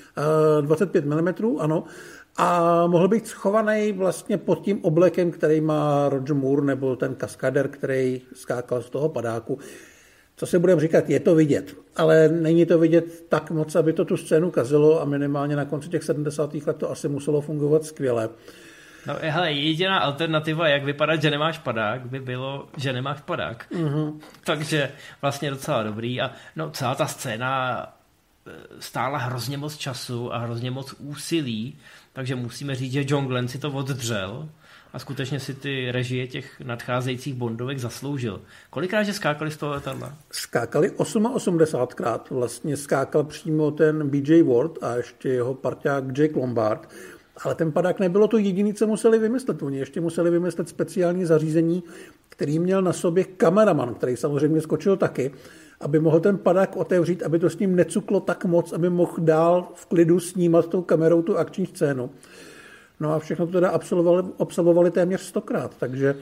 25 mm, ano. A mohl být schovaný vlastně pod tím oblekem, který má Roger Moore, nebo ten kaskader, který skákal z toho padáku. Co si budeme říkat, je to vidět, ale není to vidět tak moc, aby to tu scénu kazilo a minimálně na konci těch 70. let to asi muselo fungovat skvěle. No hele, jediná alternativa, jak vypadat, že nemáš padák, by bylo, že nemáš padák. Mm-hmm. Takže vlastně docela dobrý. A no, celá ta scéna stála hrozně moc času a hrozně moc úsilí, takže musíme říct, že John Glenn si to oddřel a skutečně si ty režie těch nadcházejících bondovek zasloužil. Kolikrát že skákali z toho letadla? Skákali 88krát. Vlastně skákal přímo ten B.J. Ward a ještě jeho parťák Jake Lombard. Ale ten padák nebylo to jediné, co museli vymyslet. Oni ještě museli vymyslet speciální zařízení, který měl na sobě kameraman, který samozřejmě skočil taky, aby mohl ten padák otevřít, aby to s ním necuklo tak moc, aby mohl dál v klidu snímat tou kamerou tu akční scénu. No a všechno to teda absolvovali téměř 100krát, takže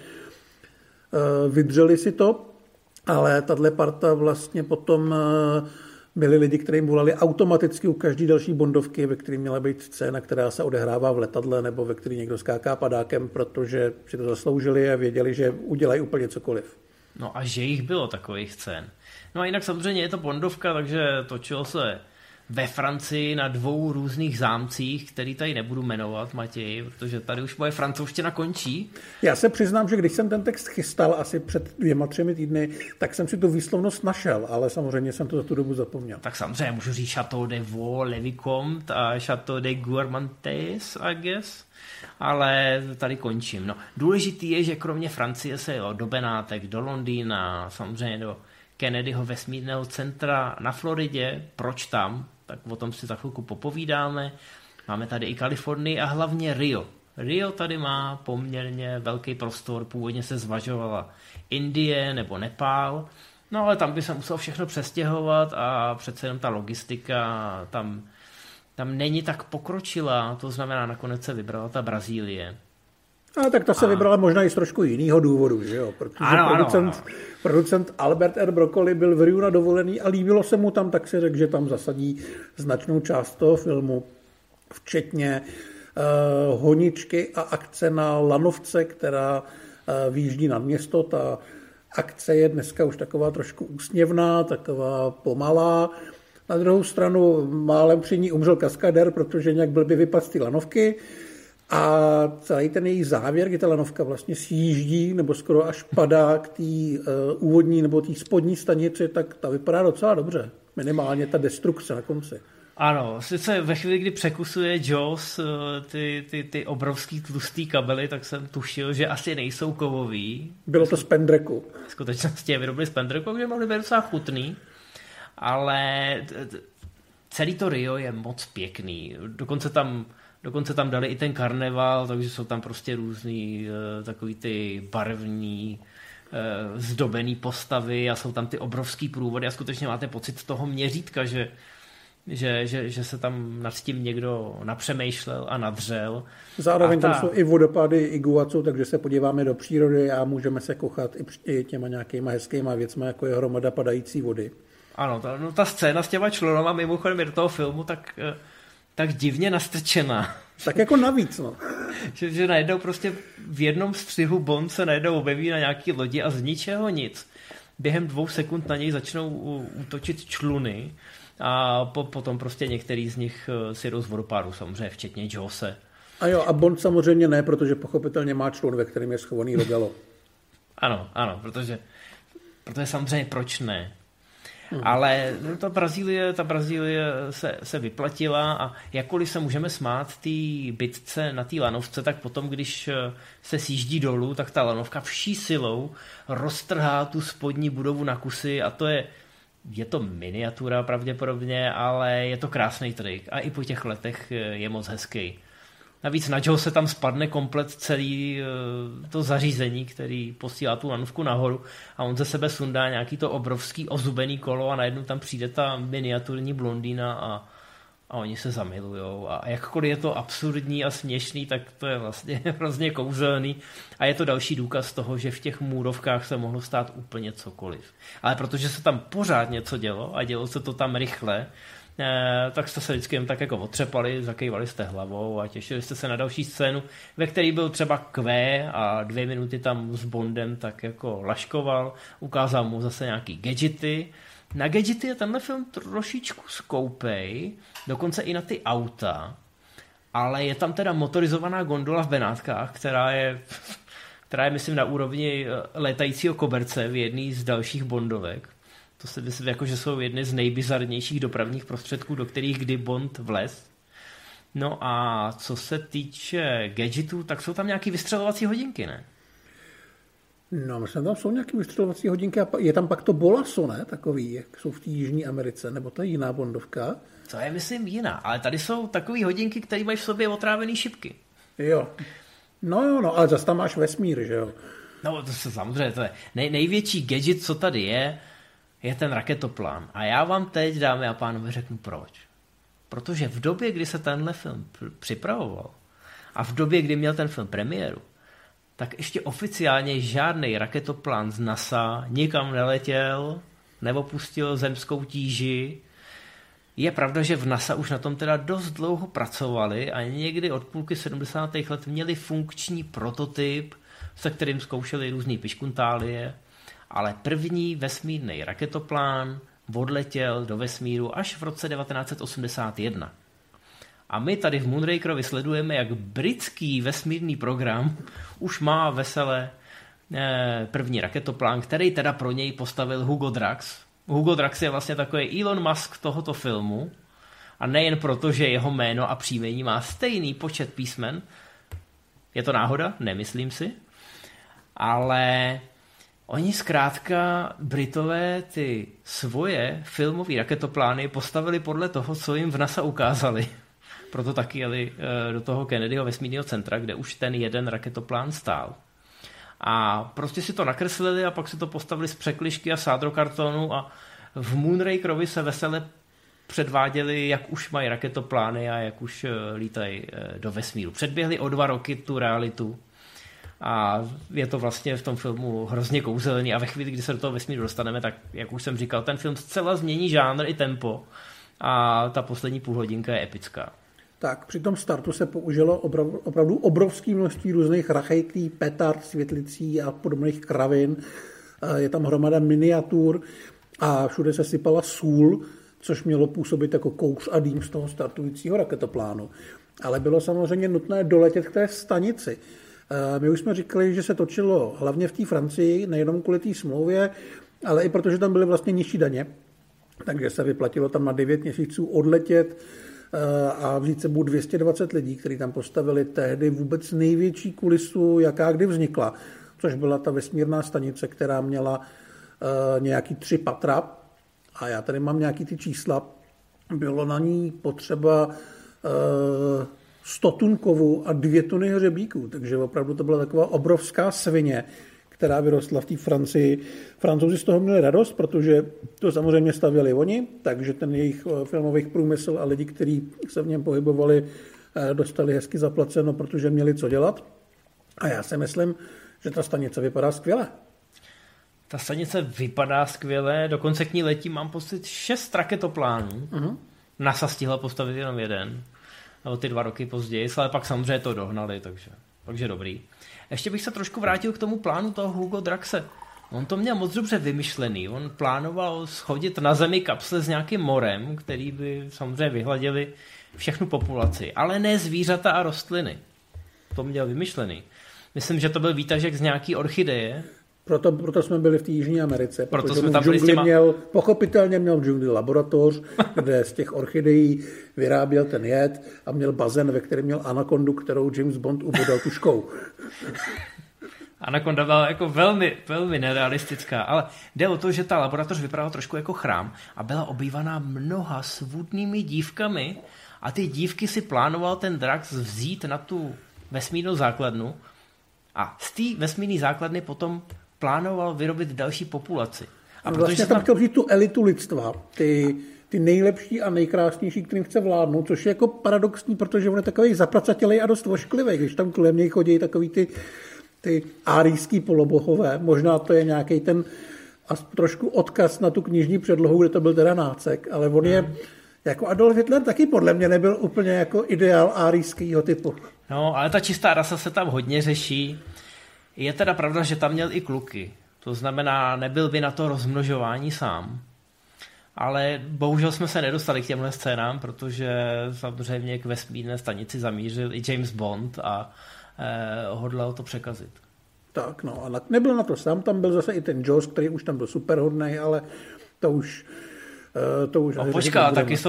vydrželi si to, ale tahle parta vlastně potom byli lidi, kterým volali automaticky u každé další bondovky, ve které měla být scéna, která se odehrává v letadle nebo ve které někdo skáká padákem, protože si to zasloužili a věděli, že udělají úplně cokoliv. No a že jich bylo takových scén. No a jinak samozřejmě je to bondovka, takže točilo se ve Francii na 2 různých zámcích, který tady nebudu jmenovat, Matěj, protože tady už moje francouzština končí. Já se přiznám, že když jsem ten text chystal asi před 2-3 týdny, tak jsem si tu výslovnost našel, ale samozřejmě jsem to za tu dobu zapomněl. Tak samozřejmě můžu říct Château de Vaux-le-Vicomte a Château de Guermantes, I guess. Ale tady končím. No, důležitý je, že kromě Francie se jelo do Benátek, do Londýna, samozřejmě do Kennedyho vesmírného centra na Floridě. Proč tam? Tak o tom si za chvilku popovídáme. Máme tady i Kalifornii a hlavně Rio. Rio tady má poměrně velký prostor. Původně se zvažovala Indie nebo Nepál. No ale tam by se muselo všechno přestěhovat a přece jenom ta logistika tam není tak pokročilá. To znamená, nakonec se vybrala ta Brazílie. A tak ta se vybrala možná i z trošku jiného důvodu, že jo? Protože producent Albert R. Broccoli byl v Riu na dovolený a líbilo se mu tam, tak si řekl, že tam zasadí značnou část toho filmu, včetně honičky a akce na lanovce, která vyjíždí nad město. Ta akce je dneska už taková trošku úsměvná, taková pomalá. Na druhou stranu málem při ní umřel kaskadér, protože nějak blbě vypadl z té lanovky. A celý ten její závěr, kdy ta lanovka vlastně sjíždí nebo skoro až padá k té úvodní nebo té spodní stanici, tak ta vypadá docela dobře. Minimálně ta destrukce na konci. Ano, sice ve chvíli, kdy překusuje Jaws ty obrovský tlustý kabely, tak jsem tušil, že asi nejsou kovový. Bylo to z pendreku. V skutečnosti je vyrobili z pendreku, takže mohli být docela chutný, ale celý to Rio je moc pěkný. Dokonce tam dali i ten karneval, takže jsou tam prostě různý takový ty barevný zdobený postavy a jsou tam ty obrovský průvody a skutečně máte pocit toho měřítka, že se tam nad tím někdo napřemýšlel a nadřel. Zároveň tam jsou i vodopády Iguazu, takže se podíváme do přírody a můžeme se kochat i těma nějakýma hezkýma věcma, jako je hromada padající vody. Ano, ta scéna s těma členama mimochodem je do toho filmu tak divně nastrčená. Tak jako navíc, no. že najednou prostě v jednom střihu Bond se najednou objeví na nějaký lodi a z ničeho nic. Během 2 sekund na něj začnou útočit čluny a potom prostě některý z nich si jdou z vodopádu, samozřejmě, včetně Jose. A jo, a Bond samozřejmě ne, protože pochopitelně má člun, ve kterém je schovaný Rogalo. Ano, protože samozřejmě proč ne. Ale ta Brazílie se vyplatila a jakkoliv se můžeme smát té bitce na té lanovce, tak potom, když se sjíždí dolů, tak ta lanovka vší silou roztrhá tu spodní budovu na kusy a je to miniatura pravděpodobně, ale je to krásný trik a i po těch letech je moc hezký. Navíc na Joe se tam spadne komplet celý to zařízení, který posílá tu lanovku nahoru a on ze sebe sundá nějaký to obrovský ozubený kolo a najednou tam přijde ta miniaturní blondýna a oni se zamilujou. A jakkoliv je to absurdní a směšný, tak to je vlastně hrozně kouzelný a je to další důkaz toho, že v těch můrovkách se mohlo stát úplně cokoliv. Ale protože se tam pořád něco dělo a dělo se to tam rychle, tak jste se vždycky jen tak jako otřepali, zakývali jste hlavou a těšili jste se na další scénu, ve který byl třeba Q a 2 minuty tam s Bondem tak jako laškoval, ukázal mu zase nějaký gadgety. Na gadgety je tenhle film trošičku skoupej, dokonce i na ty auta, ale je tam teda motorizovaná gondola v Benátkách, která je myslím na úrovni létajícího koberce v jedné z dalších Bondovek. To se myslím, jako, že jsou jedny z nejbizarnějších dopravních prostředků, do kterých kdy Bond vlez. No a co se týče gadgetů, tak jsou tam nějaký vystřelovací hodinky, ne? No, myslím, tam jsou nějaké vystřelovací hodinky a je tam pak to Bolaso, ne? Takový, jak jsou v té Jižní Americe, nebo to je jiná Bondovka? To je, myslím, jiná, ale tady jsou takové hodinky, které mají v sobě otrávený šipky. Jo. No, ale zase tam máš vesmír, že jo? No, to se samozřejmě, to je největší gadget, co tady je ten raketoplán. A já vám teď, dámy a pánové, řeknu proč. Protože v době, kdy se tenhle film připravoval a v době, kdy měl ten film premiéru, tak ještě oficiálně žádný raketoplán z NASA nikam neletěl, neopustil zemskou tíži. Je pravda, že v NASA už na tom teda dost dlouho pracovali a někdy od půlky 70. let měli funkční prototyp, se kterým zkoušeli různý piškuntálie, ale první vesmírný raketoplán odletěl do vesmíru až v roce 1981. A my tady v Moonrakerovi sledujeme, jak britský vesmírný program už má vesele první raketoplán, který teda pro něj postavil Hugo Drax. Hugo Drax je vlastně takový Elon Musk tohoto filmu a nejen proto, že jeho jméno a příjmení má stejný počet písmen. Je to náhoda? Nemyslím si. Ale oni zkrátka, Britové, ty svoje filmové raketoplány postavili podle toho, co jim v NASA ukázali. Proto taky jeli do toho Kennedyho vesmírného centra, kde už ten jeden raketoplán stál. A prostě si to nakreslili a pak si to postavili z překližky a sádrokartonu a v Moonrakerovi se vesele předváděli, jak už mají raketoplány a jak už lítají do vesmíru. Předběhli o 2 roky tu realitu. A je to vlastně v tom filmu hrozně kouzelný a ve chvíli, kdy se do toho vesmíru dostaneme, tak jak už jsem říkal, ten film zcela změní žánr i tempo a ta poslední půlhodinka je epická. Tak, při tom startu se použilo opravdu obrovské množství různých rachejtlí, petard, světlicí a podobných kravin. Je tam hromada miniatur a všude se sypala sůl, což mělo působit jako kouř a dým z toho startujícího raketoplánu. Ale bylo samozřejmě nutné doletět k té stanici. My už jsme říkali, že se točilo hlavně v té Francii, nejenom kvůli té smlouvě, ale i protože tam byly vlastně nižší daně. takže se vyplatilo tam na 9 měsíců odletět a vzít sebou 220 lidí, kteří tam postavili tehdy vůbec největší kulisu, jaká kdy vznikla, což byla ta vesmírná stanice, která měla nějaký 3 patra. A já tady mám nějaký ty čísla. Bylo na ní potřeba 100 tun kovu a 2 tuny hřebíků, takže opravdu to byla taková obrovská svině, která vyrostla v té Francii. Francouzi z toho měli radost, protože to samozřejmě stavěli oni, takže ten jejich filmový průmysl a lidi, kteří se v něm pohybovali, dostali hezky zaplaceno, protože měli co dělat. A já si myslím, že ta stanice vypadá skvěle. Ta stanice vypadá skvěle, dokonce k ní letí, mám pocit, 6 raketoplánů. NASA stihla postavit jenom jeden, nebo ty 2 roky později, ale pak samozřejmě to dohnali, takže dobrý. Ještě bych se trošku vrátil k tomu plánu toho Hugo Draxe. On to měl moc dobře vymyšlený. On plánoval schodit na Zemi kapsle s nějakým morem, který by samozřejmě vyhladili všechnu populaci, ale ne zvířata a rostliny. To měl vymyšlený. Myslím, že to byl výtažek z nějaký orchideje. Proto jsme byli v té Jižní Americe, protože jsme tam byli s těma... pochopitelně měl v džungli laboratoř, kde z těch orchidejí vyráběl ten jed a měl bazén, ve kterém měl anakondu, kterou James Bond ubodal tuškou. Anakonda byla jako velmi, velmi nerealistická, ale jde o to, že ta laboratoř vypadala trošku jako chrám a byla obývaná mnoha svůdnými dívkami a ty dívky si plánoval ten Drax vzít na tu vesmírnou základnu a z té vesmírné základny potom plánoval vyrobit další populaci. A vlastně tam chtěl vzít tu elitu lidstva, ty nejlepší a nejkrásnější, kterým chce vládnout, což je jako paradoxní, protože on je takový zapracatělej a dost vošklivý, když tam kolem něj chodí takový ty árijský polobohové. Možná to je nějaký ten trošku odkaz na tu knižní předlohu, kde to byl teda nácek, ale on je jako Adolf Hitler taky podle mě nebyl úplně jako ideál árijského typu. No, ale ta čistá rasa se tam hodně řeší. Je teda pravda, že tam měl i kluky. To znamená, nebyl by na to rozmnožování sám. Ale bohužel jsme se nedostali k těmhle scénám, protože samozřejmě k vesmírné stanici zamířil i James Bond a hodlal to překazit. Tak, no, a nebyl na to sám, tam byl zase i ten Jaws, který už tam byl superhodnej, ale to už no počká,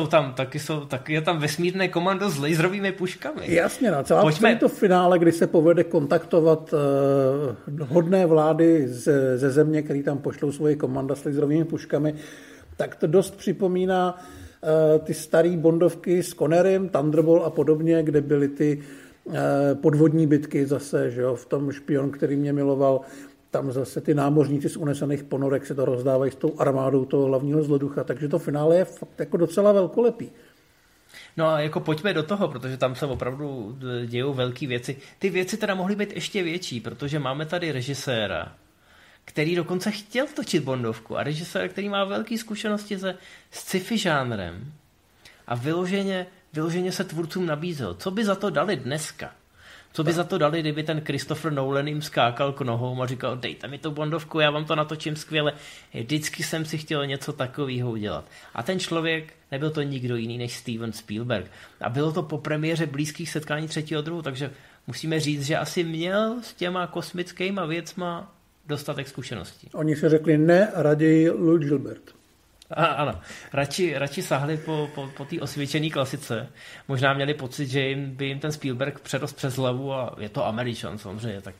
taky je tam vesmírné komando s laserovými puškami. Jasně, no, celé to finále, kdy se povede kontaktovat hodné vlády ze země, který tam pošlou svoje komanda s laserovými puškami, tak to dost připomíná ty staré bondovky s Connerem, Thunderball a podobně, kde byly ty podvodní bitky zase, že jo, v tom Špion, který mě miloval, tam zase ty námořníci z unesených ponorek se to rozdávají s tou armádou toho hlavního zloducha, takže to finále je fakt jako docela velkolepý. No a jako pojďme do toho, protože tam se opravdu dějou velké věci. Ty věci teda mohly být ještě větší, protože máme tady režiséra, který dokonce chtěl točit bondovku a režiséra, který má velké zkušenosti se sci-fi žánrem a vyloženě se tvůrcům nabízel. Co by za to dali dneska? Co by za to dali, kdyby ten Christopher Nolan jim skákal k nohou a říkal, dejte mi tu bondovku, já vám to natočím skvěle. Vždycky jsem si chtěl něco takového udělat. A ten člověk, nebyl to nikdo jiný než Steven Spielberg. A bylo to po premiéře Blízkých setkání 3. druhu, takže musíme říct, že asi měl s těma kosmickýma věcma dostatek zkušeností. Oni se řekli ne, raději Lou Gilbert. Ano, radši sahli po té osvědčené klasice. Možná měli pocit, že by jim ten Spielberg přerost přes hlavu a je to Američan samozřejmě, tak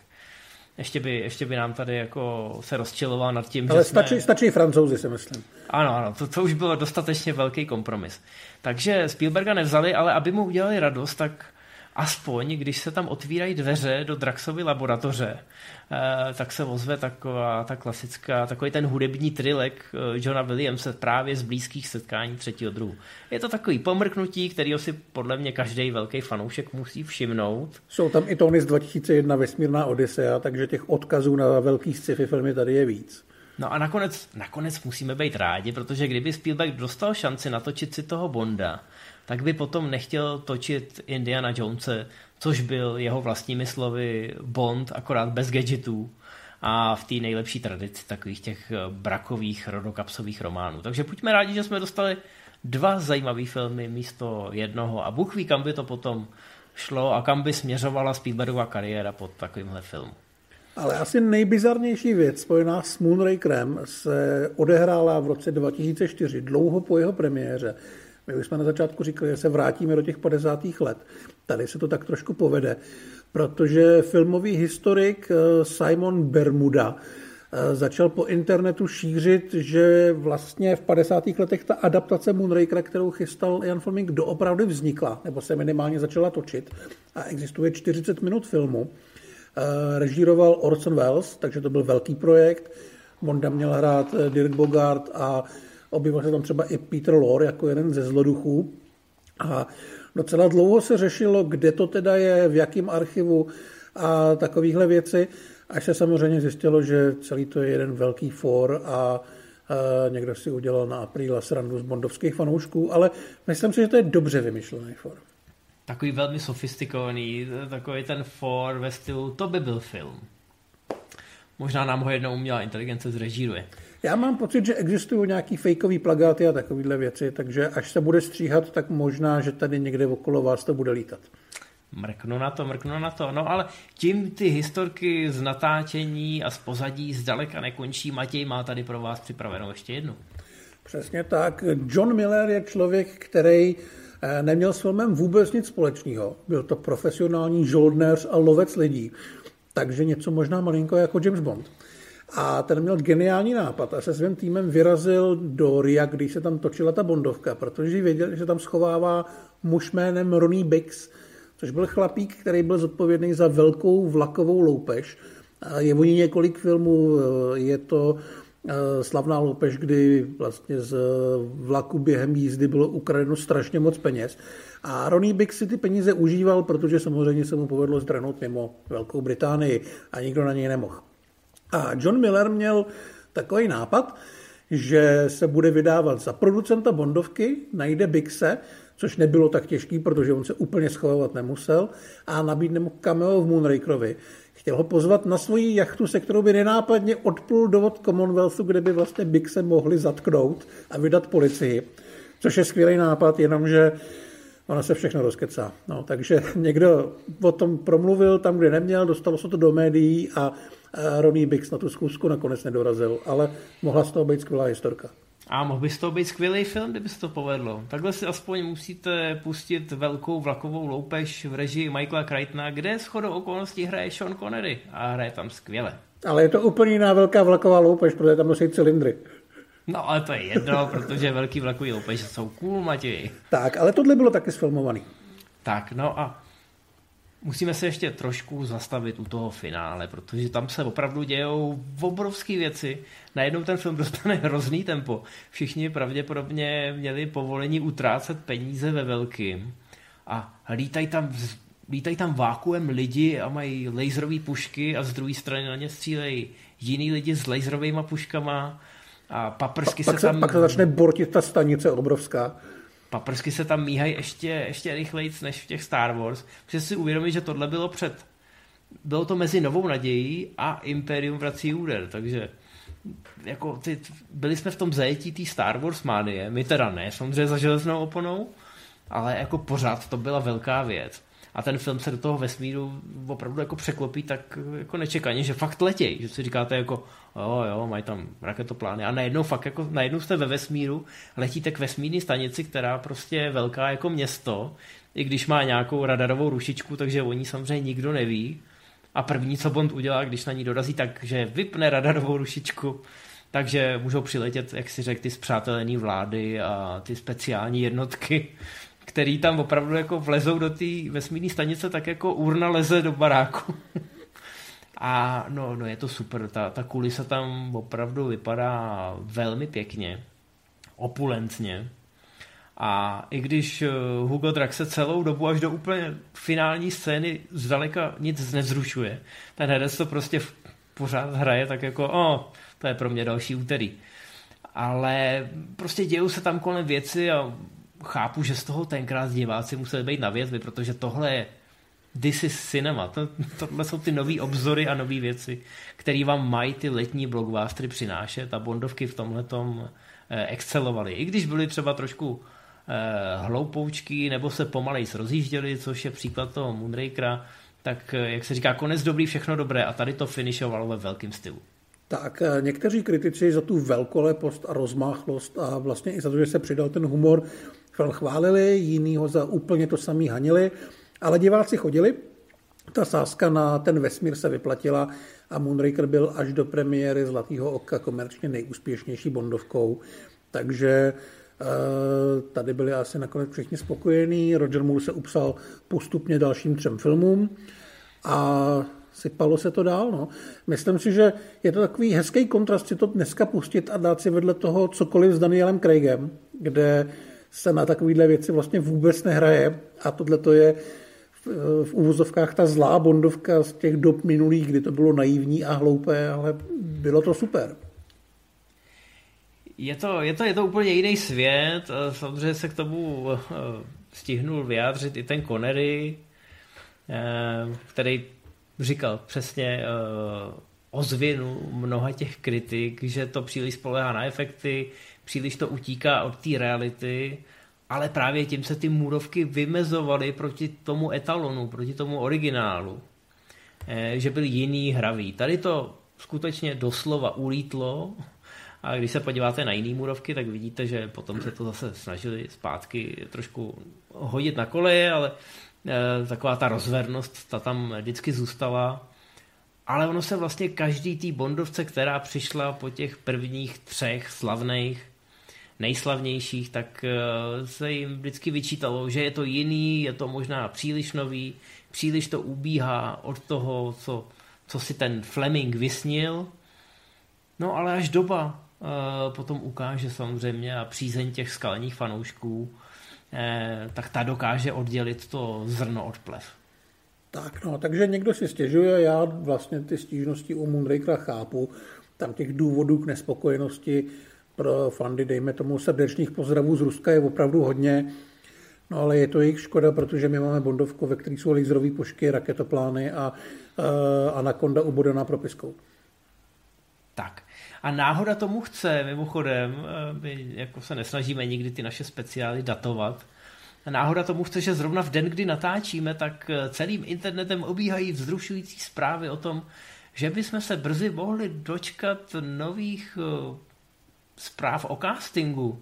ještě by nám tady jako se rozčiloval nad tím, ale že stačí Francouzi, si myslím. Ano, to už bylo dostatečně velký kompromis. Takže Spielberga nevzali, ale aby mu udělali radost, tak aspoň, když se tam otvírají dveře do Draxovy laboratoře, tak se ozve taková ta klasická, takový ten hudební trilek Johna Williamse právě z Blízkých setkání 3. druhu. Je to takový pomrknutí, kterýho si podle mě každý velký fanoušek musí všimnout. Jsou tam i tóny z 2001 Vesmírná Odyssea, takže těch odkazů na velký sci-fi filmy tady je víc. No a nakonec musíme být rádi, protože kdyby Spielberg dostal šanci natočit si toho Bonda, tak by potom nechtěl točit Indiana Jonese, což byl jeho vlastními slovy Bond, akorát bez gadgetů a v té nejlepší tradici takových těch brakových rodokapsových románů. Takže buďme rádi, že jsme dostali 2 zajímavý filmy místo jednoho a Bůh ví, kam by to potom šlo a kam by směřovala Spielbergova kariéra pod takovýmhle filmem. Ale asi nejbizarnější věc spojená s Moonrakerem se odehrála v roce 2004, dlouho po jeho premiéře. My už jsme na začátku říkali, že se vrátíme do těch 50. let. Tady se to tak trošku povede, protože filmový historik Simon Bermuda začal po internetu šířit, že vlastně v 50. letech ta adaptace Moonrakera, kterou chystal Ian Fleming, doopravdy vznikla, nebo se minimálně začala točit a existuje 40 minut filmu. Režíroval Orson Welles, takže to byl velký projekt. Bonda měl hrát Dirk Bogarde a objevil se tam třeba i Peter Lorre jako jeden ze zloduchů. A docela dlouho se řešilo, kde to teda je, v jakém archivu a takovéhle věci, až se samozřejmě zjistilo, že celý to je jeden velký for a někdo si udělal na apríla srandu z bondovských fanoušků, ale myslím si, že to je dobře vymyšlený for. Takový velmi sofistikovaný, takový ten for ve stylu, to by byl film. Možná nám ho jednou umělá inteligence zrežíruje. Já mám pocit, že existují nějaký fejkový plagáty a takovéhle věci, takže až se bude stříhat, tak možná, že tady někde okolo vás to bude lítat. Mrknu na to. No ale tím ty historky z natáčení a z pozadí zdaleka nekončí. Matěj má tady pro vás připravenou ještě jednu. Přesně tak. John Miller je člověk, který neměl s filmem vůbec nic společného. Byl to profesionální žoldnéř a lovec lidí. Takže něco možná malinko jako James Bond. A ten měl geniální nápad a se svým týmem vyrazil do RIA, když se tam točila ta Bondovka, protože věděl, že se tam schovává muž jménem Ronnie Biggs, což byl chlapík, který byl zodpovědný za velkou vlakovou loupež. Je o ní několik filmů, je to slavná loupež, kdy vlastně z vlaku během jízdy bylo ukradeno strašně moc peněz. A Ronnie Biggs si ty peníze užíval, protože samozřejmě se mu povedlo zdrhnout mimo Velkou Británii a nikdo na něj nemohl. A John Miller měl takový nápad, že se bude vydávat za producenta Bondovky, najde Biggse, což nebylo tak těžký, protože on se úplně schovávat nemusel, a nabídne mu cameo v Moonrakerovi. Chtěl ho pozvat na svoji jachtu, se kterou by nenápadně odplul do vod Commonwealthu, kde by vlastně Biggse mohli zatknout a vydat policii, což je skvělý nápad, jenomže ona se všechno rozkecá. No, takže někdo o tom promluvil tam, kde neměl, dostalo se to do médií a Ronnie Biggs na tu schůzku nakonec nedorazil, ale mohla z toho být skvělá historka. A mohl by z toho být skvělý film, kdyby se to povedlo. Takhle si aspoň musíte pustit velkou vlakovou loupež v režii Michaela Crichtona, kde shodou okolností hraje Sean Connery a hraje tam skvěle. Ale je to úplně jiná velká vlaková loupež, protože tam nosí cylindry. No ale to je jedno, protože velký vlakový loupež jsou cool, Matěj. Tak, ale tohle bylo taky sfilmovaný. Tak, no a musíme se ještě trošku zastavit u toho finále, protože tam se opravdu dějou obrovské věci. Najednou ten film dostane hrozný tempo. Všichni pravděpodobně měli povolení utrácet peníze ve velkým a lítají tam vákuem lidi a mají laserové pušky a z druhé strany na ně střílejí jiný lidi s laserovými puškama a paprsky Pak se začne bortit ta stanice obrovská. Paprsky se tam míhají ještě rychlejc než v těch Star Wars. Protože si uvědomit, že tohle bylo to mezi Novou nadějí a Imperium vrací úder, takže jako byli jsme v tom zajetí té Star Wars mánie, my teda ne, samozřejmě za železnou oponou, ale jako pořád to byla velká věc. A ten film se do toho vesmíru opravdu jako překlopí tak jako nečekaně, že fakt letěj, že si říkáte jako jo, mají tam raketoplány a najednou jste ve vesmíru, letíte k vesmírné stanici, která prostě je velká jako město, i když má nějakou radarovou rušičku, takže o ní samozřejmě nikdo neví. A první, co Bond udělá, když na ní dorazí, takže vypne radarovou rušičku, takže můžou přiletět, jak si řekl, ty spřátelený vlády a ty speciální jednotky, který tam opravdu jako vlezou do té vesmírné stanice, tak jako urna leze do baráku. A no je to super, ta kulisa tam opravdu vypadá velmi pěkně, opulentně. A i když Hugo Drax se celou dobu až do úplně finální scény zdaleka nic nevzrušuje, ten herec to prostě pořád hraje tak jako to je pro mě další úterý. Ale prostě dějou se tam kolem věci a chápu, že z toho tenkrát diváci museli být na vězvy, protože tohle je this is cinema. Tohle jsou ty nový obzory a nový věci, které vám mají ty letní blockbustery přinášet a Bondovky v tomhletom excelovaly. I když byly třeba trošku hloupoučky nebo se pomalejc rozjížděli, což je příklad toho Moonrakera, tak jak se říká, konec dobrý, všechno dobré a tady to finishovalo ve velkém stylu. Tak někteří kritici za tu velkolepost a rozmáchlost a vlastně i za to, že se přidal ten humor, film chválili, jiný ho za úplně to samý hanili, ale diváci chodili. Ta sázka na ten vesmír se vyplatila a Moonraker byl až do premiéry Zlatého oka komerčně nejúspěšnější bondovkou. Takže tady byli asi nakonec všichni spokojení. Roger Moore se upsal postupně dalším 3 filmům a sypalo se to dál. No. Myslím si, že je to takový hezký kontrast si to dneska pustit a dát si vedle toho cokoliv s Danielem Craigem, kde se na takovýhle věci vlastně vůbec nehraje a tohle to je v uvozovkách ta zlá bondovka z těch dob minulých, kdy to bylo naivní a hloupé, ale bylo to super. Je to úplně jiný svět. Samozřejmě se k tomu stihnul vyjádřit i ten Connery, který říkal přesně ozvěnu mnoha těch kritik, že to příliš spoléhá na efekty, příliš to utíká od té reality, ale právě tím se ty Mooreovky vymezovaly proti tomu etalonu, proti tomu originálu, že byl jiný, hravý. Tady to skutečně doslova ulítlo a když se podíváte na jiný Mooreovky, tak vidíte, že potom se to zase snažili zpátky trošku hodit na koleje, ale taková ta rozvernost, ta tam vždycky zůstala. Ale ono se vlastně každý té bondovce, která přišla po těch prvních 3 slavných, nejslavnějších, tak se jim vždycky vyčítalo, že je to jiný, je to možná příliš nový, příliš to ubíhá od toho, co si ten Fleming vysnil. No ale až doba potom ukáže samozřejmě a přízeň těch skalních fanoušků, tak ta dokáže oddělit to zrno od plev. Tak no, takže někdo si stěžuje, já vlastně ty stížnosti u Moonrakera chápu, tam těch důvodů k nespokojenosti pro fandy, dejme tomu srdečných pozdravů z Ruska je opravdu hodně, no ale je to jejich škoda, protože my máme bondovku, ve které jsou laserové pušky, raketoplány a Anaconda ubodaná propiskou. Tak. A náhoda tomu chce, mimochodem, my jako se nesnažíme nikdy ty naše speciály datovat, a náhoda tomu chce, že zrovna v den, kdy natáčíme, tak celým internetem obíhají vzrušující zprávy o tom, že bychom se brzy mohli dočkat nových zpráv o castingu.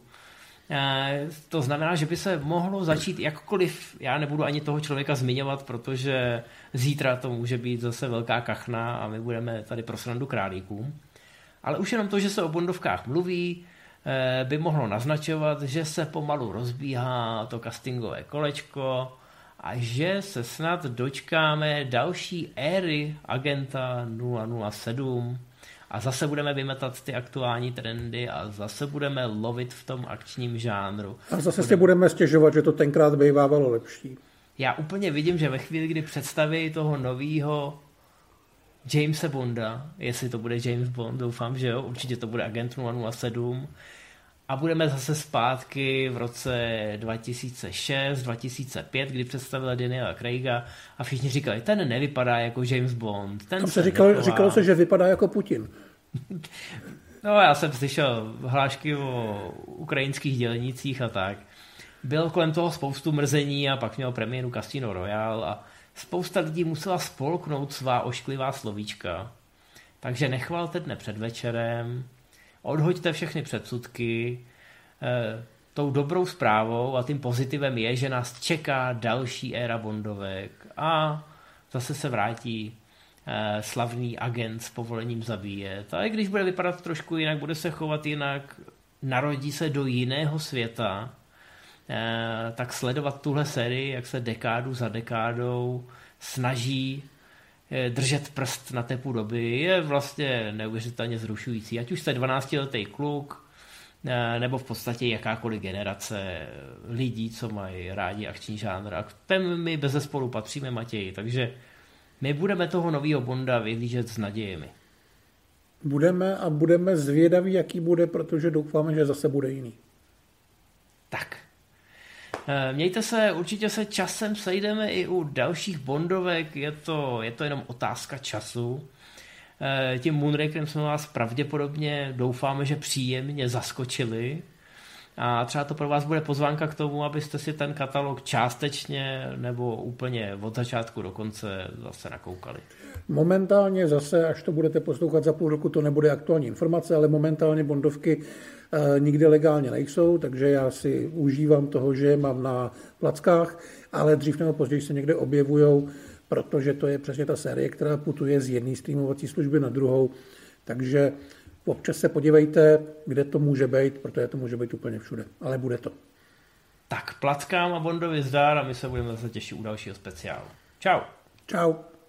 To znamená, že by se mohlo začít jakkoliv, já nebudu ani toho člověka zmiňovat, protože zítra to může být zase velká kachna a my budeme tady pro srandu králíkům. Ale už jenom to, že se o bondovkách mluví, by mohlo naznačovat, že se pomalu rozbíhá to castingové kolečko a že se snad dočkáme další éry agenta 007 a zase budeme vymetat ty aktuální trendy a zase budeme lovit v tom akčním žánru. A zase si budeme stěžovat, že to tenkrát bývávalo lepší. Já úplně vidím, že ve chvíli, kdy představí toho novýho Jamesa Bonda, jestli to bude James Bond, doufám, že jo, určitě to bude agent 007 a budeme zase zpátky v roce 2006, 2005, kdy představila Daniela Craiga a všichni říkali, ten nevypadá jako James Bond. Ten se říkalo se, že vypadá jako Putin. No já jsem slyšel hlášky o ukrajinských dělnících a tak. Bylo kolem toho spoustu mrzení a pak měl premiéru Casino Royale a spousta lidí musela spolknout svá ošklivá slovíčka. Takže nechvalte dne před večerem, odhoďte všechny předsudky. Tou dobrou zprávou a tím pozitivem je, že nás čeká další éra bondovek a zase se vrátí slavný agent s povolením zabíjet. A i když bude vypadat trošku jinak, bude se chovat jinak, narodí se do jiného světa, tak sledovat tuhle sérii, jak se dekádu za dekádou snaží držet prst na tepu doby, je vlastně neuvěřitelně zrušující. Ať už jste 12letý kluk, nebo v podstatě jakákoliv generace lidí, co mají rádi akční žánr. A k těm my bezesporu patříme, Matěji, takže my budeme toho nového Bonda vyhlížet s nadějemi. Budeme zvědaví, jaký bude, protože doufáme, že zase bude jiný. Tak. Mějte se, určitě se časem sejdeme i u dalších bondovek, je to jenom otázka času. Tím Moonrakerem jsme vás pravděpodobně, doufáme, že příjemně zaskočili. a třeba to pro vás bude pozvánka k tomu, abyste si ten katalog částečně nebo úplně od začátku do konce zase nakoukali. Momentálně zase, až to budete poslouchat za půl roku, to nebude aktuální informace, ale momentálně bondovky nikde legálně nejsou, takže já si užívám toho, že je mám na plackách, ale dřív nebo později se někde objevujou, protože to je přesně ta série, která putuje z jedné streamovací služby na druhou, takže občas se podívejte, kde to může být, protože to může být úplně všude, ale bude to. Tak plackám a Bondovi zdar a my se budeme zase těšit u dalšího speciálu. Čau. Čau.